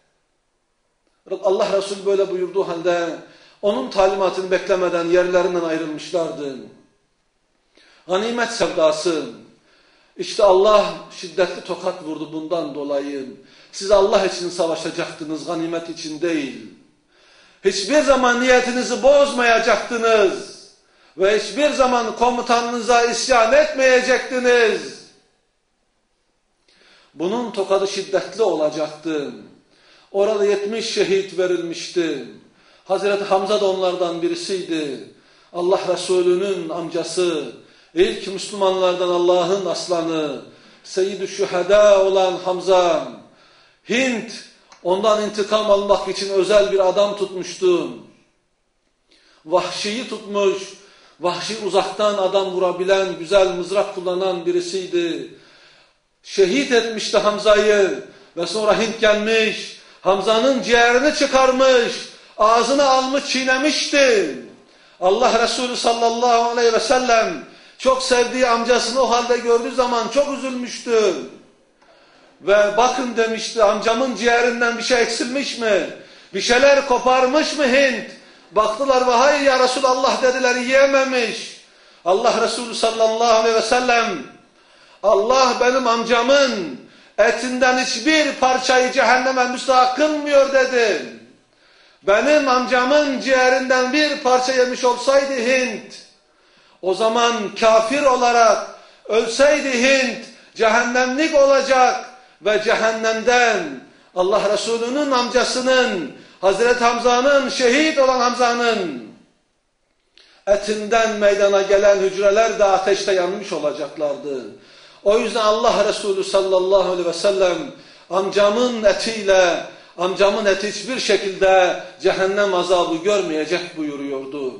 Allah Resulü böyle buyurduğu halde onun talimatını beklemeden yerlerinden ayrılmışlardı. Ganimet sevdası. İşte Allah şiddetli tokat vurdu bundan dolayı. Siz Allah için savaşacaktınız, ganimet için değil. Hiçbir zaman niyetinizi bozmayacaktınız. Ve hiçbir zaman komutanınıza isyan etmeyecektiniz. Bunun tokadı şiddetli olacaktı. Orada 70 şehit verilmişti. Hazreti Hamza da onlardan birisiydi. Allah Resulü'nün amcası, ilk Müslümanlardan Allah'ın aslanı, Seyyid-i Şühedâ olan Hamza, Hint ondan intikam almak için özel bir adam tutmuştu. Vahşi'yi tutmuş. Vahşi uzaktan adam vurabilen, güzel mızrak kullanan birisiydi. Şehit etmişti Hamza'yı ve sonra Hint gelmiş, Hamza'nın ciğerini çıkarmış, ağzına almış çiğnemişti. Allah Resulü sallallahu aleyhi ve sellem çok sevdiği amcasını o halde gördüğü zaman çok üzülmüştü. Ve bakın demişti, amcamın ciğerinden bir şey eksilmiş mi? Bir şeyler koparmış mı Hint? Baktılar ve hayır ya Resulallah dediler, yiyememiş. Allah Resulü sallallahu aleyhi ve sellem, Allah benim amcamın etinden hiçbir parçayı cehenneme müstahak kılmıyor dedi. Benim amcamın ciğerinden bir parça yemiş olsaydı Hint, o zaman kafir olarak ölseydi Hint, cehennemlik olacak ve cehennemden Allah Resulü'nün amcasının, Hazreti Hamza'nın, şehit olan Hamza'nın etinden meydana gelen hücreler de ateşte yanmış olacaklardı. O yüzden Allah Resulü sallallahu aleyhi ve sellem amcamın eti hiçbir şekilde cehennem azabı görmeyecek buyuruyordu.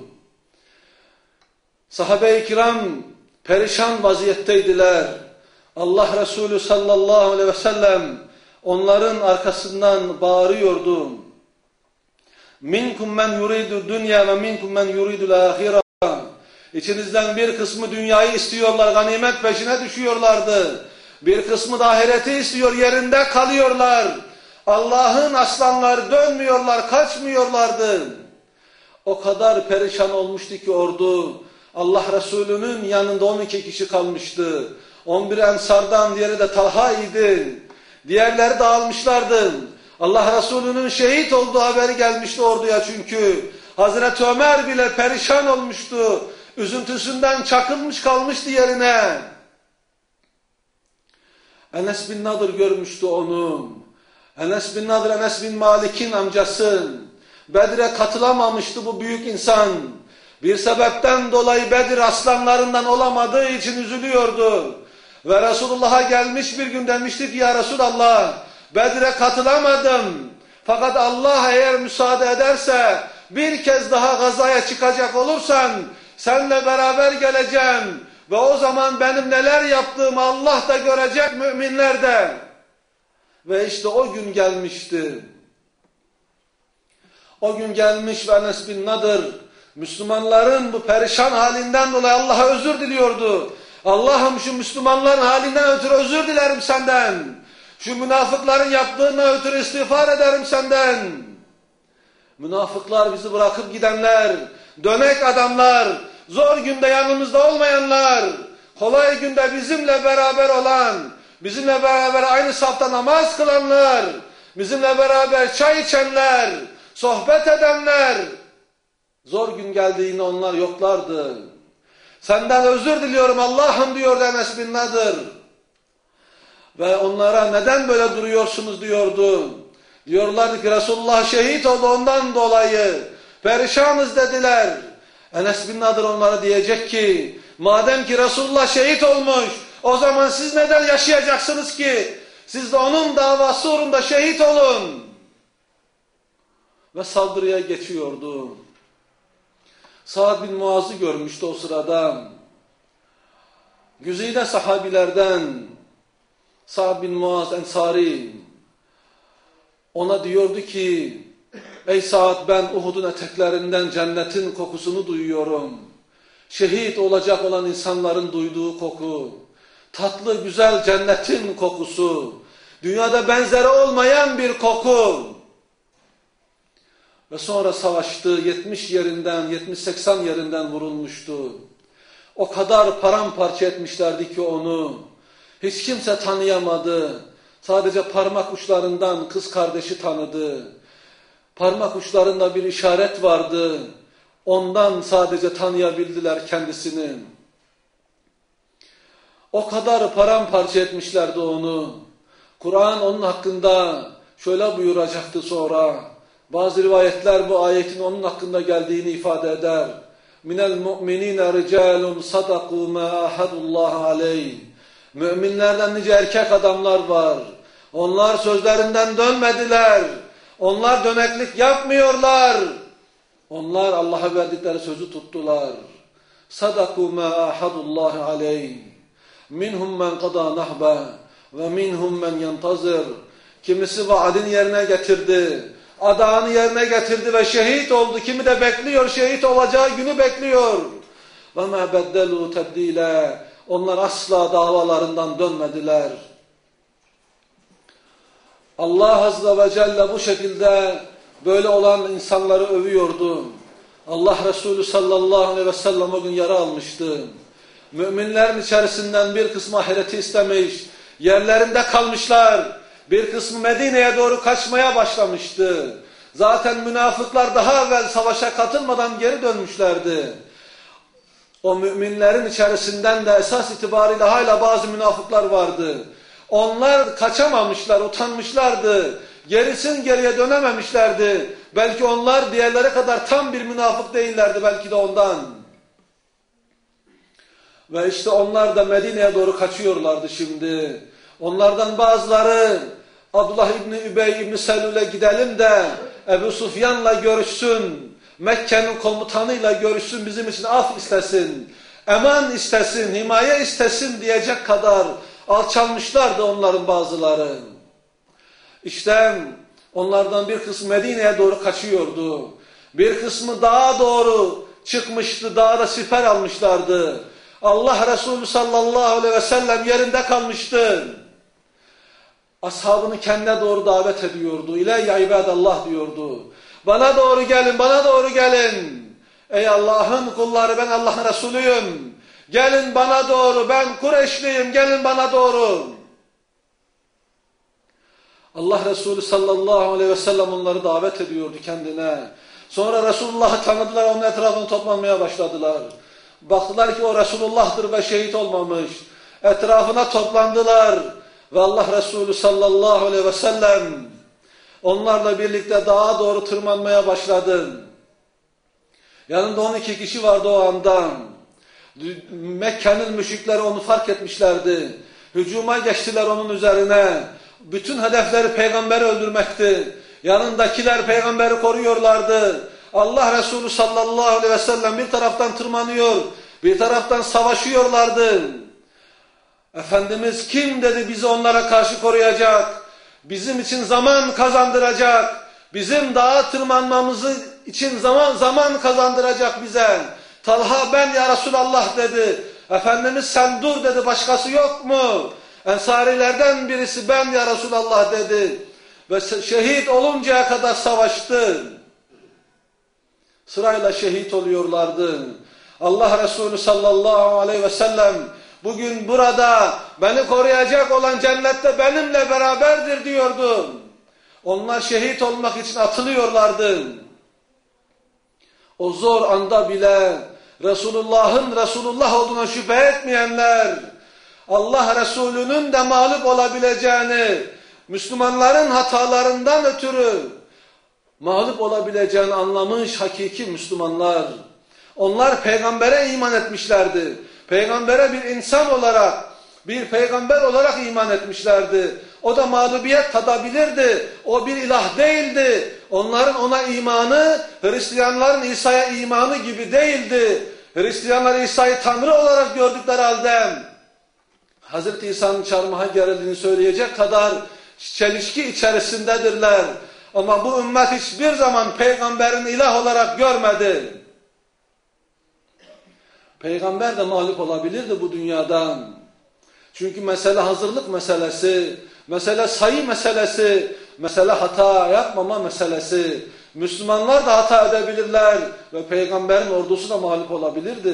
Sahabe-i kiram perişan vaziyetteydiler. Allah Resulü sallallahu aleyhi ve sellem onların arkasından bağırıyordu. Minkum men yuridu dünya ve minkum men yuridul ahire. İçinizden bir kısmı dünyayı istiyorlar, ganimet peşine düşüyorlardı. Bir kısmı da ahireti istiyor, yerinde kalıyorlar. Allah'ın aslanları dönmüyorlar, kaçmıyorlardı. O kadar perişan olmuştu ki ordu. Allah Resulü'nün yanında 12 kişi kalmıştı. 11 Ensardan, diğeri de Talha idi. Diğerleri dağılmışlardı. Allah Resulü'nün şehit olduğu haberi gelmişti orduya çünkü. Hazreti Ömer bile perişan olmuştu. Üzüntüsünden çakılmış kalmıştı yerine. Enes bin Nadır görmüştü onu. Enes bin Nadır, Enes bin Malik'in amcası. Bedir'e katılamamıştı bu büyük insan. Bir sebepten dolayı Bedir aslanlarından olamadığı için üzülüyordu. Ve Resulullah'a gelmiş bir gün demişti ki ya Resulallah, Bedir'e katılamadım. Fakat Allah eğer müsaade ederse bir kez daha gazaya çıkacak olursan seninle beraber geleceğim. Ve o zaman benim neler yaptığımı Allah da görecek, müminler de. Ve işte o gün gelmişti. O gün gelmiş ve Enes bin Nadır Müslümanların bu perişan halinden dolayı Allah'a özür diliyordu. Allah'ım şu Müslümanların halinden ötürü özür dilerim senden. Şu münafıkların yaptığına ötürü istiğfar ederim senden. Münafıklar, bizi bırakıp gidenler, dönek adamlar, zor günde yanımızda olmayanlar, kolay günde bizimle beraber olan, bizimle beraber aynı safta namaz kılanlar, bizimle beraber çay içenler, sohbet edenler, zor gün geldiğinde onlar yoklardı. Senden özür diliyorum Allah'ım diyordu Enes bin Nadır. Ve onlara neden böyle duruyorsunuz diyordu. Diyorlardı ki Resulullah şehit oldu, ondan dolayı perişanız dediler. Enes bin Nadır onlara diyecek ki madem ki Resulullah şehit olmuş, o zaman siz neden yaşayacaksınız ki? Siz de onun davası uğrunda şehit olun. Ve saldırıya geçiyordu. Sa'd bin Muaz'ı görmüştü o sırada. Güzide sahabilerden Sa'd bin Muaz Ensari ona diyordu ki ey Sa'd, ben Uhud'un eteklerinden cennetin kokusunu duyuyorum. Şehit olacak olan insanların duyduğu koku. Tatlı güzel cennetin kokusu. Dünyada benzeri olmayan bir koku. Ve sonra savaştı, 70-80 yerinden vurulmuştu. O kadar paramparça etmişlerdi ki onu. Hiç kimse tanıyamadı. Sadece parmak uçlarından kız kardeşi tanıdı. Parmak uçlarında bir işaret vardı. Ondan sadece tanıyabildiler kendisini. O kadar paramparça etmişlerdi onu. Kur'an onun hakkında şöyle buyuracaktı sonra. Bazı rivayetler bu ayetin onun hakkında geldiğini ifade eder. Minel mu'minine ricalun sadaku ma ahadullah aleyh. Müminlerden nice erkek adamlar var. Onlar sözlerinden dönmediler. Onlar döneklik yapmıyorlar. Onlar Allah'a verdikleri sözü tuttular. Sadaku ma ahadullah aleyh. Minhum men qada nahba ve minhum men yantazir. Kimisi vaadini yerine getirdi. Adağını yerine getirdi ve şehit oldu. Kimi de bekliyor, şehit olacağı günü bekliyor. Ve ma beddelu tebdile. Onlar asla davalarından dönmediler. Allah Azze ve Celle bu şekilde böyle olan insanları övüyordu. Allah Resulü sallallahu aleyhi ve sellem o gün yara almıştı. Müminlerin içerisinden bir kısmı ahireti istemiş, yerlerinde kalmışlar. Bir kısmı Medine'ye doğru kaçmaya başlamıştı. Zaten münafıklar daha evvel savaşa katılmadan geri dönmüşlerdi. O müminlerin içerisinden de esas itibariyle hala bazı münafıklar vardı. Onlar kaçamamışlar, utanmışlardı. Gerisin geriye dönememişlerdi. Belki onlar diğerleri kadar tam bir münafık değillerdi, belki de ondan. Ve işte onlar da Medine'ye doğru kaçıyorlardı şimdi. Onlardan bazıları Abdullah İbni Übey İbni Selül'e gidelim de Ebu Sufyan'la görüşsün, Mekke'nin komutanıyla görüşsün, bizim için af istesin, eman istesin, himaye istesin diyecek kadar alçalmışlardı onların bazıları. İşte onlardan bir kısmı Medine'ye doğru kaçıyordu. Bir kısmı dağa doğru çıkmıştı, dağda siper almışlardı. Allah Resulü sallallahu aleyhi ve sellem yerinde kalmıştı. Ashabını kendine doğru davet ediyordu. İleyye ibadallah diyordu. Bana doğru gelin, bana doğru gelin. Ey Allah'ın kulları, ben Allah'ın Resulüyüm. Gelin bana doğru, ben Kureyşliyim, gelin bana doğru. Allah Resulü sallallahu aleyhi ve sellem onları davet ediyordu kendine. Sonra Resulullah'ı tanıdılar, onun etrafını toplanmaya başladılar. Baktılar ki o Resulullah'tır ve şehit olmamış. Etrafına toplandılar. Ve Allah Resulü sallallahu aleyhi ve sellem onlarla birlikte dağa doğru tırmanmaya başladı. Yanında 12 kişi vardı o anda. Mekke'nin müşrikleri onu fark etmişlerdi. Hücuma geçtiler onun üzerine. Bütün hedefleri peygamberi öldürmekti. Yanındakiler peygamberi koruyorlardı. Allah Resulü sallallahu aleyhi ve sellem bir taraftan tırmanıyor, bir taraftan savaşıyorlardı. Efendimiz kim dedi bizi onlara karşı koruyacak, bizim için zaman kazandıracak, bizim dağa tırmanmamızı için zaman kazandıracak bize. Talha ben ya Resulallah dedi. Efendimiz sen dur dedi, başkası yok mu? Ensarilerden birisi ben ya Resulallah dedi. Ve şehit oluncaya kadar savaştı. Sırayla şehit oluyorlardı. Allah Resulü sallallahu aleyhi ve sellem bugün burada beni koruyacak olan cennette benimle beraberdir diyordu. Onlar şehit olmak için atılıyorlardı. O zor anda bile Resulullah'ın Resulullah olduğuna şüphe etmeyenler, Allah Resulü'nün de mağlup olabileceğini, Müslümanların hatalarından ötürü mağlup olabileceğini anlamış hakiki Müslümanlar. Onlar peygambere iman etmişlerdi. Peygambere bir insan olarak, bir peygamber olarak iman etmişlerdi. O da mağlubiyet tadabilirdi. O bir ilah değildi. Onların ona imanı, Hristiyanların İsa'ya imanı gibi değildi. Hristiyanlar İsa'yı Tanrı olarak gördükleri halde Hazreti İsa'nın çarmıha gerildiğini söyleyecek kadar çelişki içerisindedirler. Ama bu ümmet hiçbir zaman peygamberin ilah olarak görmedi. Peygamber de mağlup olabilirdi bu dünyadan. Çünkü mesele hazırlık meselesi, mesele sayı meselesi, mesele hata yapmama meselesi. Müslümanlar da hata edebilirler ve peygamberin ordusu da mağlup olabilirdi.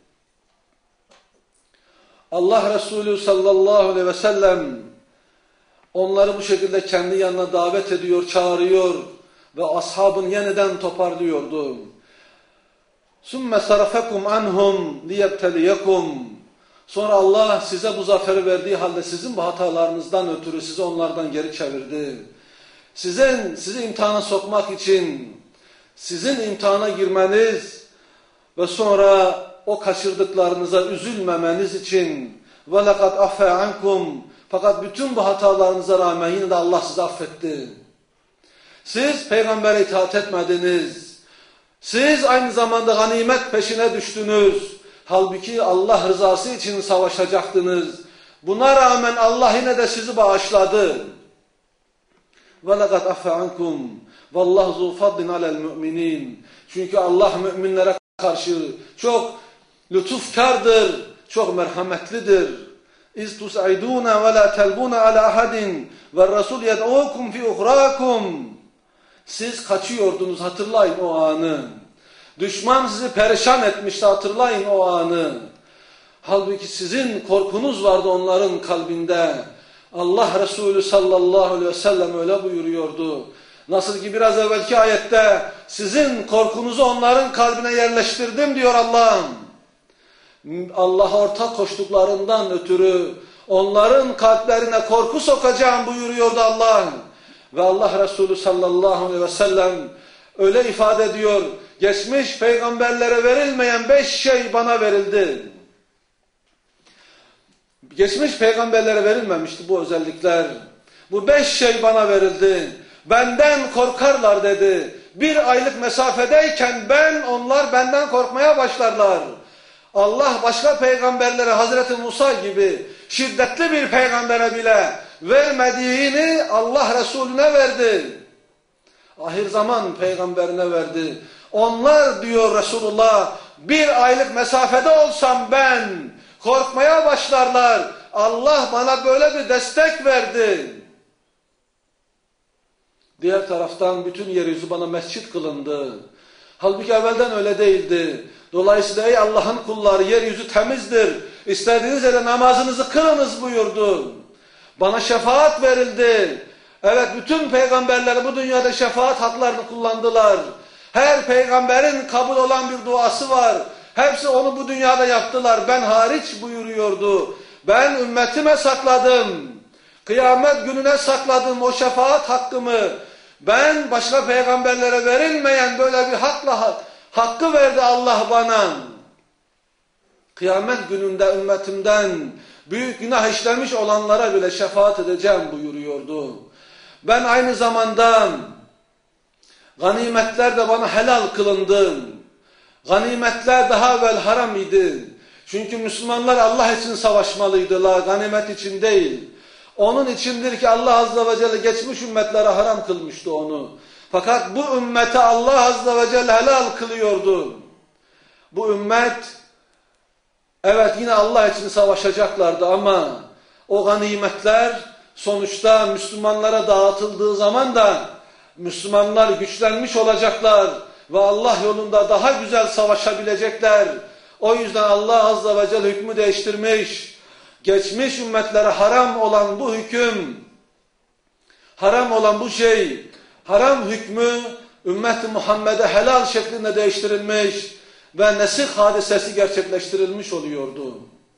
Allah Resulü sallallahu aleyhi ve sellem onları bu şekilde kendi yanına davet ediyor, çağırıyor ve ashabın yeniden toparlıyordu. ثُمَّ سَرَفَكُمْ عَنْهُمْ لِيَبْتَلِيَكُمْ Sonra Allah size bu zaferi verdiği halde sizin bu hatalarınızdan ötürü sizi onlardan geri çevirdi. Sizi imtihana sokmak için, sizin imtihana girmeniz ve sonra o kaçırdıklarınıza üzülmemeniz için وَلَقَدْ أَفَّى عَنْكُمْ Fakat bütün bu hatalarınıza rağmen yine de Allah sizi affetti. Siz peygambere itaat etmediniz. Siz aynı zamanda ganimet peşine düştünüz. Halbuki Allah rızası için savaşacaktınız. Buna rağmen Allah yine de sizi bağışladı. وَلَقَدْ أَفَّ عَنْكُمْ وَاللّٰهُ ذُو فَضْلٍ عَلَى الْمُؤْمِنِينَ Çünkü Allah müminlere karşı çok lütufkardır, çok merhametlidir. اِذْ تُسْعِدُونَ وَلَا تَلْبُونَ عَلَى أَحَدٍ وَالرَّسُولُ يَدْعُوكُمْ فِي أُخْرَاكُمْ Siz kaçıyordunuz, hatırlayın o anı. Düşman sizi perişan etmişti, hatırlayın o anı. Halbuki sizin korkunuz vardı onların kalbinde. Allah Resulü sallallahu aleyhi ve sellem öyle buyuruyordu. Nasıl ki biraz evvelki ayette sizin korkunuzu onların kalbine yerleştirdim diyor Allah'ım. Allah'a ortak koştuklarından ötürü onların kalplerine korku sokacağım buyuruyordu Allah. Ve Allah Resulü sallallahu aleyhi ve sellem öyle ifade ediyor. Geçmiş peygamberlere verilmeyen 5 şey bana verildi. Geçmiş peygamberlere verilmemişti bu özellikler. Bu 5 şey bana verildi. Benden korkarlar dedi. 1 aylık mesafedeyken onlar benden korkmaya başlarlar. Allah başka peygamberlere Hazreti Musa gibi şiddetli bir peygambere bile vermediğini Allah Resulüne verdi. Ahir zaman peygamberine verdi. Onlar diyor Resulullah 1 aylık mesafede olsam korkmaya başlarlar. Allah bana böyle bir destek verdi. Diğer taraftan bütün yeryüzü bana mescit kılındı. Halbuki evvelden öyle değildi. Dolayısıyla ey Allah'ın kulları yeryüzü temizdir. İstediğiniz yere namazınızı kılınız buyurdu. Bana şefaat verildi. Evet bütün peygamberler bu dünyada şefaat haklarını kullandılar. Her peygamberin kabul olan bir duası var. Hepsi onu bu dünyada yaptılar. Ben hariç buyuruyordu. Ben ümmetime sakladım. Kıyamet gününe sakladım o şefaat hakkımı. Ben başka peygamberlere verilmeyen böyle bir hakkı verdi Allah bana. Kıyamet gününde ümmetimden büyük günah işlemiş olanlara bile şefaat edeceğim buyuruyordu. Ben aynı zamanda ganimetler de bana helal kılındı. Ganimetler daha evvel haram idi. Çünkü Müslümanlar Allah için savaşmalıydılar, ganimet için değil. Onun içindir ki Allah Azze ve Celle geçmiş ümmetlere haram kılmıştı onu. Fakat bu ümmete Allah Azze ve Celle helal kılıyordu. Bu ümmet, evet yine Allah için savaşacaklardı ama o ganimetler sonuçta Müslümanlara dağıtıldığı zaman da Müslümanlar güçlenmiş olacaklar ve Allah yolunda daha güzel savaşabilecekler. O yüzden Allah Azze ve Celle hükmü değiştirmiş. Geçmiş ümmetlere haram olan bu hüküm, haram olan bu şey, haram hükmü ümmet-i Muhammed'e helal şeklinde değiştirilmiş ve nesih hadisesi gerçekleştirilmiş oluyordu.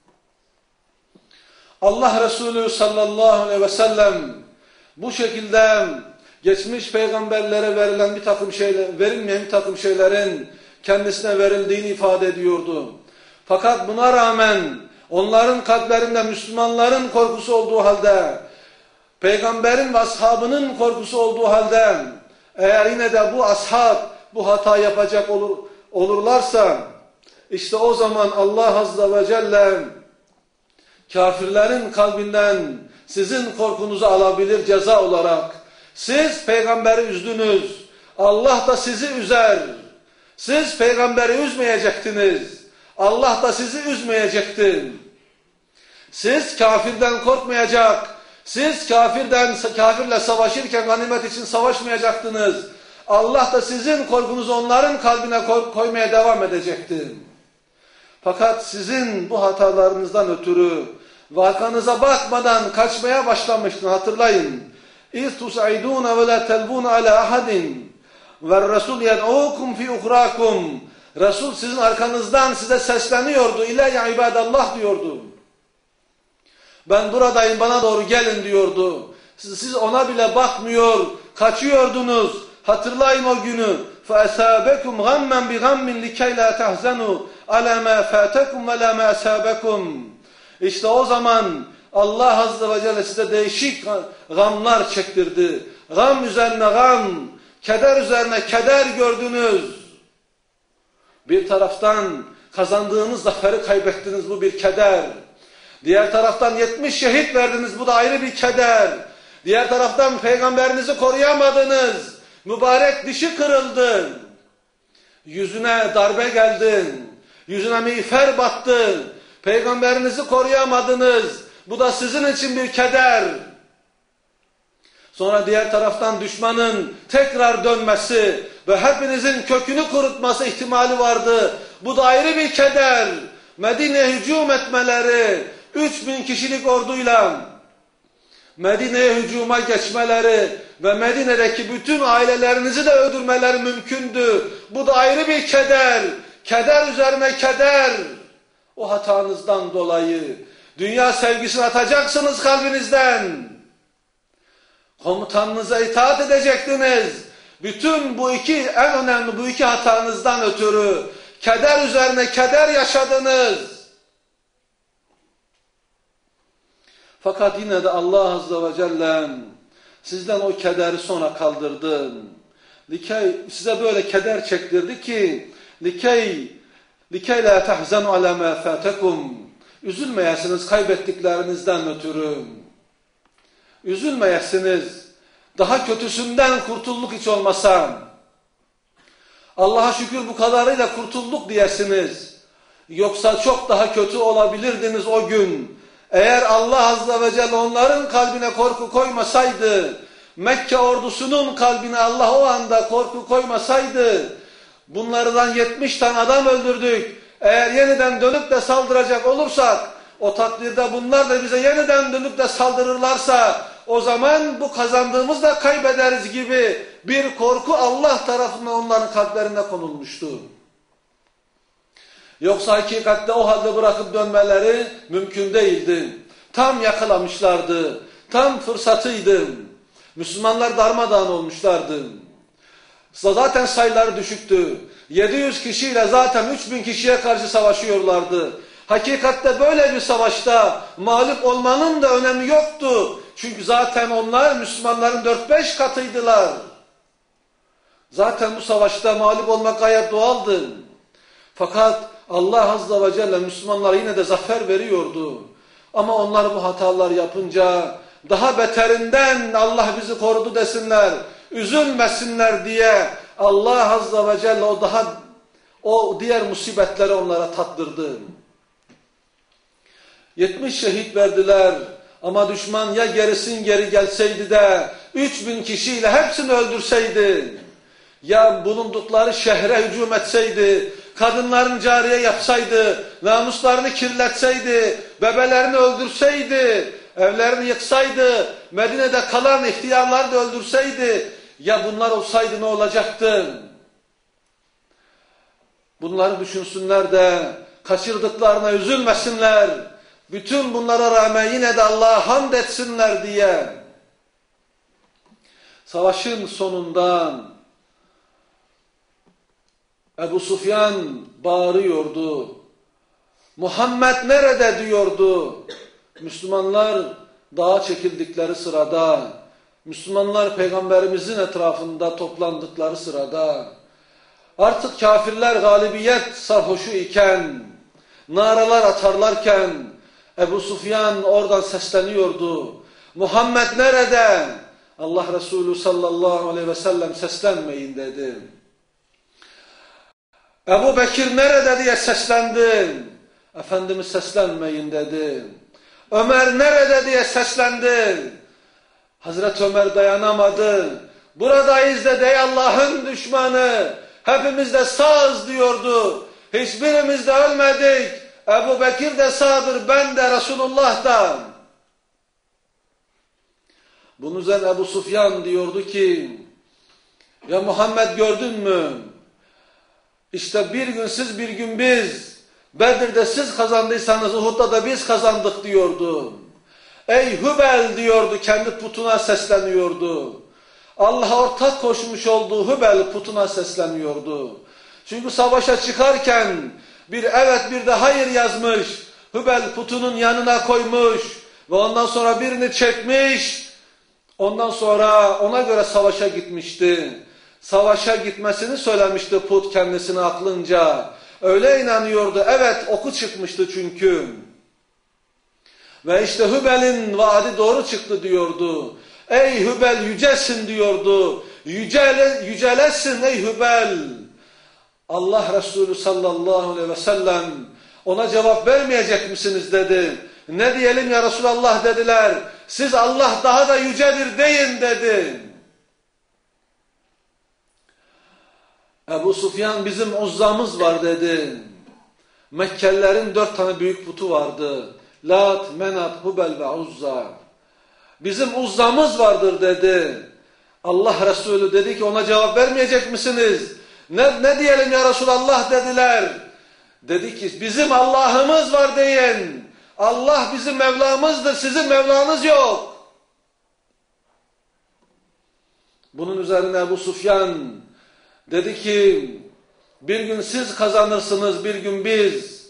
Allah Resulü sallallahu aleyhi ve sellem bu şekilde geçmiş peygamberlere verilen verilmeyen bir takım şeylerin kendisine verildiğini ifade ediyordu. Fakat buna rağmen onların kalplerinde Müslümanların korkusu olduğu halde, peygamberin ve ashabının korkusu olduğu halde, eğer yine de bu ashab bu hata yapacak olurlarsa, işte o zaman Allah Azze ve Celle kafirlerin kalbinden sizin korkunuzu alabilir ceza olarak. Siz peygamberi üzdünüz, Allah da sizi üzer. Siz peygamberi üzmeyecektiniz, Allah da sizi üzmeyecekti. Siz kafirden korkmayacak, siz kafirle savaşırken ganimet için savaşmayacaktınız. Allah da sizin korkunuzu onların kalbine koymaya devam edecekti. Fakat sizin bu hatalarınızdan ötürü ve arkanıza bakmadan kaçmaya başlamıştın, hatırlayın. اِذْ تُسْعِدُونَ وَلَا تَلْبُونَ عَلَى أَحَدٍ وَالرَّسُولُ يَدْعُوكُمْ فِي اُخْرَاكُمْ Resul sizin arkanızdan size sesleniyordu. İlâ ibadallah diyordu. Ben buradayım, bana doğru gelin diyordu. Siz ona bile bakmıyor, kaçıyordunuz. Hatırlayın o günü. فَأَسَابَكُمْ غَمًّا بِغَمٍّ لِكَيْ لَا تَحْزَنُوا عَلَى مَا فَاتَكُمْ وَلَا مَا أَسَابَكُمْ İşte o zaman Allah Azze ve Celle size değişik gamlar çektirdi. Gam üzerine gam, keder üzerine keder gördünüz. Bir taraftan kazandığınız zaferi kaybettiniz, bu bir keder. Diğer taraftan 70 şehit verdiniz, bu da ayrı bir keder. Diğer taraftan peygamberinizi koruyamadınız. Mübarek dişi kırıldı. Yüzüne darbe geldi. Yüzüne miğfer battı. Peygamberinizi koruyamadınız. Bu da sizin için bir keder. Sonra diğer taraftan düşmanın tekrar dönmesi ve hepinizin kökünü kurutması ihtimali vardı. Bu da ayrı bir keder. Medine'ye hücum etmeleri, 3000 kişilik orduyla Medine'ye hücuma geçmeleri ve Medine'deki bütün ailelerinizi de öldürmeleri mümkündü. Bu da ayrı bir keder. Keder üzerine keder. O hatanızdan dolayı dünya sevgisini atacaksınız kalbinizden. Komutanınıza itaat edecektiniz. Bütün bu en önemli bu iki hatanızdan ötürü keder üzerine keder yaşadınız. Fakat yine de Allah Azze ve Celle sizden o kederi sonra kaldırdı. Size böyle keder çektirdi ki likey la tahzanu ala ma fatakum. Üzülmeyesiniz kaybettiklerinizden ötürü. Üzülmeyesiniz. Daha kötüsünden kurtulduk hiç olmasa. Allah'a şükür bu kadarıyla kurtulduk diyesiniz. Yoksa çok daha kötü olabilirdiniz o gün. Eğer Allah Azze ve Celle onların kalbine korku koymasaydı, Mekke ordusunun kalbine Allah o anda korku koymasaydı, bunlardan 70 tane adam öldürdük. Eğer yeniden dönüp de saldıracak olursak, o takdirde bunlar da bize yeniden dönüp de saldırırlarsa, o zaman bu kazandığımızı da kaybederiz gibi bir korku Allah tarafından onların kalplerine konulmuştu. Yoksa hakikatte o halde bırakıp dönmeleri mümkün değildi. Tam yakalamışlardı. Tam fırsatıydı. Müslümanlar darmadağın olmuşlardı. Zaten sayıları düşüktü. 700 kişiyle zaten 3000 kişiye karşı savaşıyorlardı. Hakikatte böyle bir savaşta mağlup olmanın da önemi yoktu. Çünkü zaten onlar Müslümanların 4-5 katıydılar. Zaten bu savaşta mağlup olmak gayet doğaldı. Fakat Allah Azze ve Celle Müslümanlara yine de zafer veriyordu. Ama onlar bu hatalar yapınca daha beterinden Allah bizi korudu desinler, üzülmesinler diye Allah Azze ve Celle o diğer musibetleri onlara tattırdı. 70 şehit verdiler ama düşman ya gerisin geri gelseydi de 3000 kişiyle hepsini öldürseydi, ya bulundukları şehre hücum etseydi, kadınların cariye yapsaydı, namuslarını kirletseydi, bebelerini öldürseydi, evlerini yıksaydı, Medine'de kalan ihtiyarları da öldürseydi, ya bunlar olsaydı ne olacaktı? Bunları düşünsünler de kaçırdıklarına üzülmesinler. Bütün bunlara rağmen yine de Allah'a hamd etsinler diye. Savaşın sonundan Ebu Sufyan bağırıyordu. Muhammed nerede diyordu. Müslümanlar dağa çekildikleri sırada, Müslümanlar Peygamberimizin etrafında toplandıkları sırada, artık kafirler galibiyet sarhoşu iken, naralar atarlarken, Ebu Sufyan oradan sesleniyordu. Muhammed nerede? Allah Resulü sallallahu aleyhi ve sellem seslenmeyin dedi. Ebu Bekir nerede diye seslendi. Efendimiz seslenmeyin dedi. Ömer nerede diye seslendi. Hazreti Ömer dayanamadı. Buradayız dedi ey Allah'ın düşmanı. Hepimiz de sağız diyordu. Hiçbirimiz de ölmedik. Ebu Bekir de sağdır, ben de Resulullah da. Bunun üzerine Ebu Sufyan diyordu ki, ya Muhammed gördün mü? İşte bir gün siz bir gün biz, Bedir'de siz kazandıysanız Uhud'da da biz kazandık diyordu. Ey Hübel diyordu, kendi putuna sesleniyordu. Allah'a ortak koşmuş olduğu Hübel putuna sesleniyordu. Çünkü savaşa çıkarken bir evet bir de hayır yazmış. Hübel putunun yanına koymuş Ve ondan sonra birini çekmiş. Ondan sonra ona göre savaşa gitmişti. Savaşa gitmesini söylemişti put kendisine aklınca. Öyle inanıyordu. Evet, oku çıkmıştı çünkü. Ve işte Hübel'in vaadi doğru çıktı diyordu. Ey Hübel yücesin diyordu. Yücelesin ey Hübel. Allah Resulü sallallahu aleyhi ve sellem ona cevap vermeyecek misiniz dedi. Ne diyelim ya Resulallah dediler. Siz Allah daha da yücedir deyin dedi. Ebu Sufyan bizim Uzza'mız var dedi. Mekkelilerin 4 tane büyük putu vardı. Lat, Menat, Hubel ve Uzza. Bizim Uzza'mız vardır dedi. Allah Resulü dedi ki ona cevap vermeyecek misiniz? Ne diyelim ya Resulallah dediler. Dedi ki bizim Allah'ımız var deyin. Allah bizim Mevlamızdır, sizin Mevlanız yok. Bunun üzerine Ebu Sufyan dedi ki bir gün siz kazanırsınız, bir gün biz.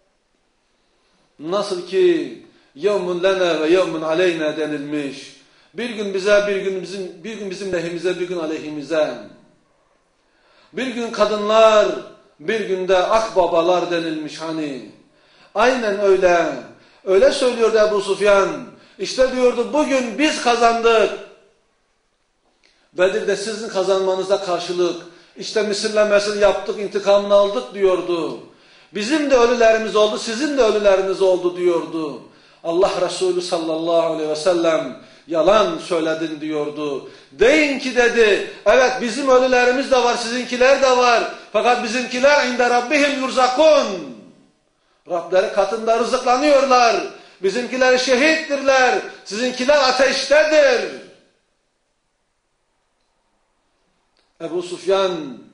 Nasıl ki yevmun lena ve yevmun aleyna denilmiş. Bir gün bize, bir gün bizim lehimize, bir gün aleyhimize. Bir gün kadınlar, bir günde akbabalar denilmiş hani. Aynen öyle. Öyle söylüyordu Ebu Sufyan. İşte diyordu bugün biz kazandık. Bedir'de sizin kazanmanıza karşılık. İşte Mısır'la yaptık, intikamını aldık diyordu. Bizim de ölülerimiz oldu, sizin de ölüleriniz oldu diyordu. Allah Resulü sallallahu aleyhi ve sellem yalan söyledin diyordu. Deyin ki dedi, evet bizim ölülerimiz de var, sizinkiler de var. Fakat bizimkiler inde rabbihim yurzakun. Rableri katında rızıklanıyorlar. Bizimkiler şehittirler, sizinkiler ateştedir. Ebu Sufyan,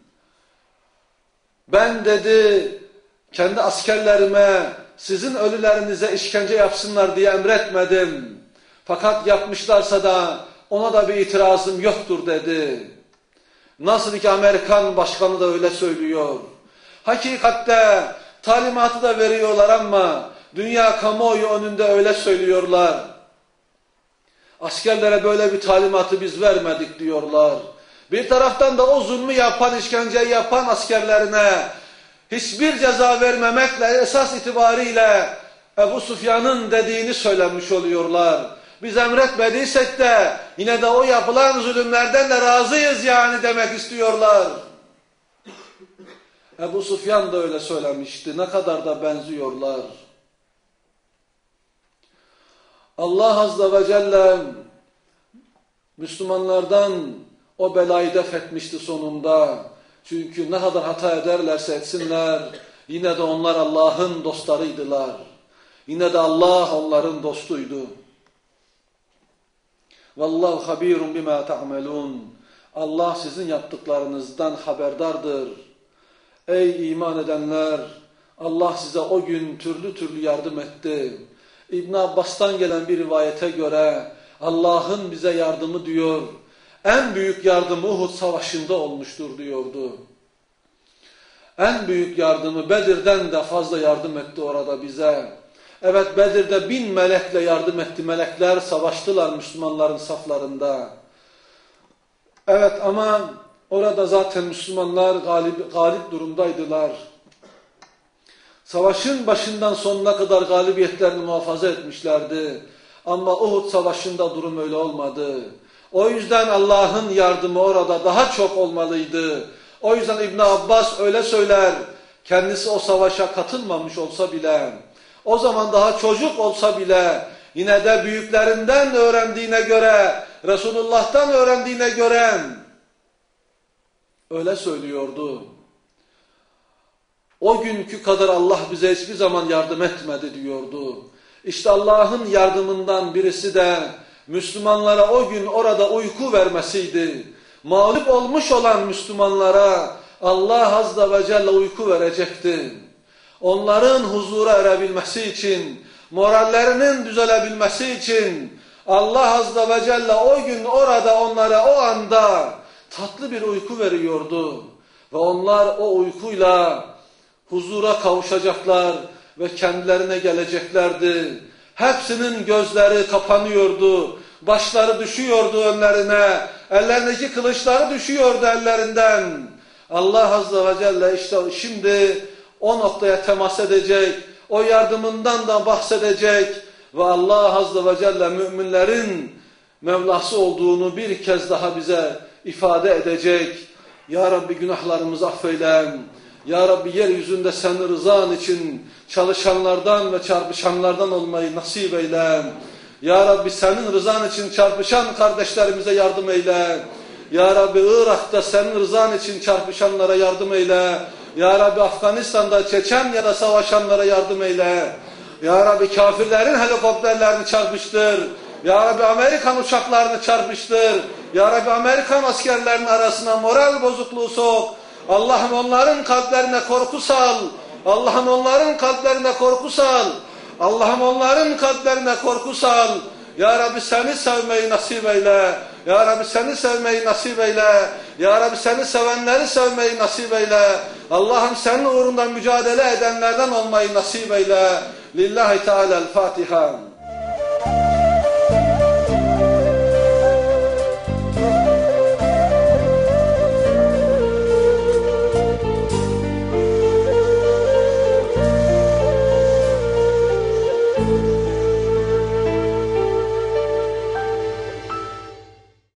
ben dedi kendi askerlerime sizin ölülerinize işkence yapsınlar diye emretmedim. Fakat yapmışlarsa da ona da bir itirazım yoktur dedi. Nasıl ki Amerikan başkanı da öyle söylüyor. Hakikatte talimatı da veriyorlar ama dünya kamuoyu önünde öyle söylüyorlar. Askerlere böyle bir talimatı biz vermedik diyorlar. Bir taraftan da o zulmü yapan, işkenceyi yapan askerlerine hiçbir ceza vermemekle esas itibariyle Ebu Sufyan'ın dediğini söylemiş oluyorlar. Biz emretmediysek de yine de o yapılan zulümlerden de razıyız yani demek istiyorlar. Ebu Sufyan da öyle söylemişti. Ne kadar da benziyorlar. Allah Azze ve Celle Müslümanlardan o belayı def etmişti sonunda. Çünkü ne kadar hata ederlerse etsinler, yine de onlar Allah'ın dostlarıydılar. Yine de Allah onların dostuydu. Vallahu habirun bima ta'melun. Allah sizin yaptıklarınızdan haberdardır. Ey iman edenler! Allah size o gün türlü türlü yardım etti. İbn Abbas'tan gelen bir rivayete göre Allah'ın bize yardımı diyor, en büyük yardımı Uhud Savaşı'nda olmuştur diyordu. En büyük yardımı Bedir'den de fazla yardım etti orada bize. Evet, Bedir'de 1000 melekle yardım etti. Melekler savaştılar Müslümanların saflarında. Evet ama orada zaten Müslümanlar galip durumdaydılar. Savaşın başından sonuna kadar galibiyetlerini muhafaza etmişlerdi. Ama Uhud Savaşı'nda durum öyle olmadı. O yüzden Allah'ın yardımı orada daha çok olmalıydı. O yüzden İbn Abbas öyle söyler, kendisi o savaşa katılmamış olsa bile, o zaman daha çocuk olsa bile, yine de büyüklerinden öğrendiğine göre, Resulullah'tan öğrendiğine göre, öyle söylüyordu. O günkü kadar Allah bize hiçbir zaman yardım etmedi diyordu. İşte Allah'ın yardımından birisi de Müslümanlara o gün orada uyku vermesiydi. Mağlup olmuş olan Müslümanlara Allah Azze ve Celle uyku verecekti. Onların huzura erebilmesi için, morallerinin düzelebilmesi için Allah Azze ve Celle o gün orada onlara o anda tatlı bir uyku veriyordu. Ve onlar o uykuyla huzura kavuşacaklar ve kendilerine geleceklerdi. hepsinin gözleri kapanıyordu, başları düşüyordu önlerine, ellerindeki kılıçları düşüyordu ellerinden. Allah Azze ve Celle işte şimdi o noktaya temas edecek, o yardımından da bahsedecek ve Allah Azze ve Celle müminlerin Mevlası olduğunu bir kez daha bize ifade edecek. Ya Rabbi günahlarımızı affeyle. Ya Rabbi yeryüzünde senin rızan için çalışanlardan ve çarpışanlardan olmayı nasip eyle. Ya Rabbi senin rızan için çarpışan kardeşlerimize yardım eyle. Ya Rabbi Irak'ta senin rızan için çarpışanlara yardım eyle. Ya Rabbi Afganistan'da, Çeçenya'da savaşanlara yardım eyle. Ya Rabbi kafirlerin helikopterlerini çarpıştır. Ya Rabbi Amerikan uçaklarını çarpıştır. Ya Rabbi Amerikan askerlerinin arasına moral bozukluğu sok. Allah'ım onların kalplerine korku sal. Allah'ım onların kalplerine korku sal. Allah'ım onların kalplerine korku sal. Ya Rabbi seni sevmeyi nasip eyle. Ya Rabbi seni sevmeyi nasip eyle. Ya Rabbi seni sevenleri sevmeyi nasip eyle. Allah'ım senin uğrunda mücadele edenlerden olmayı nasip eyle. Lillahi Teala'l-Fatiha.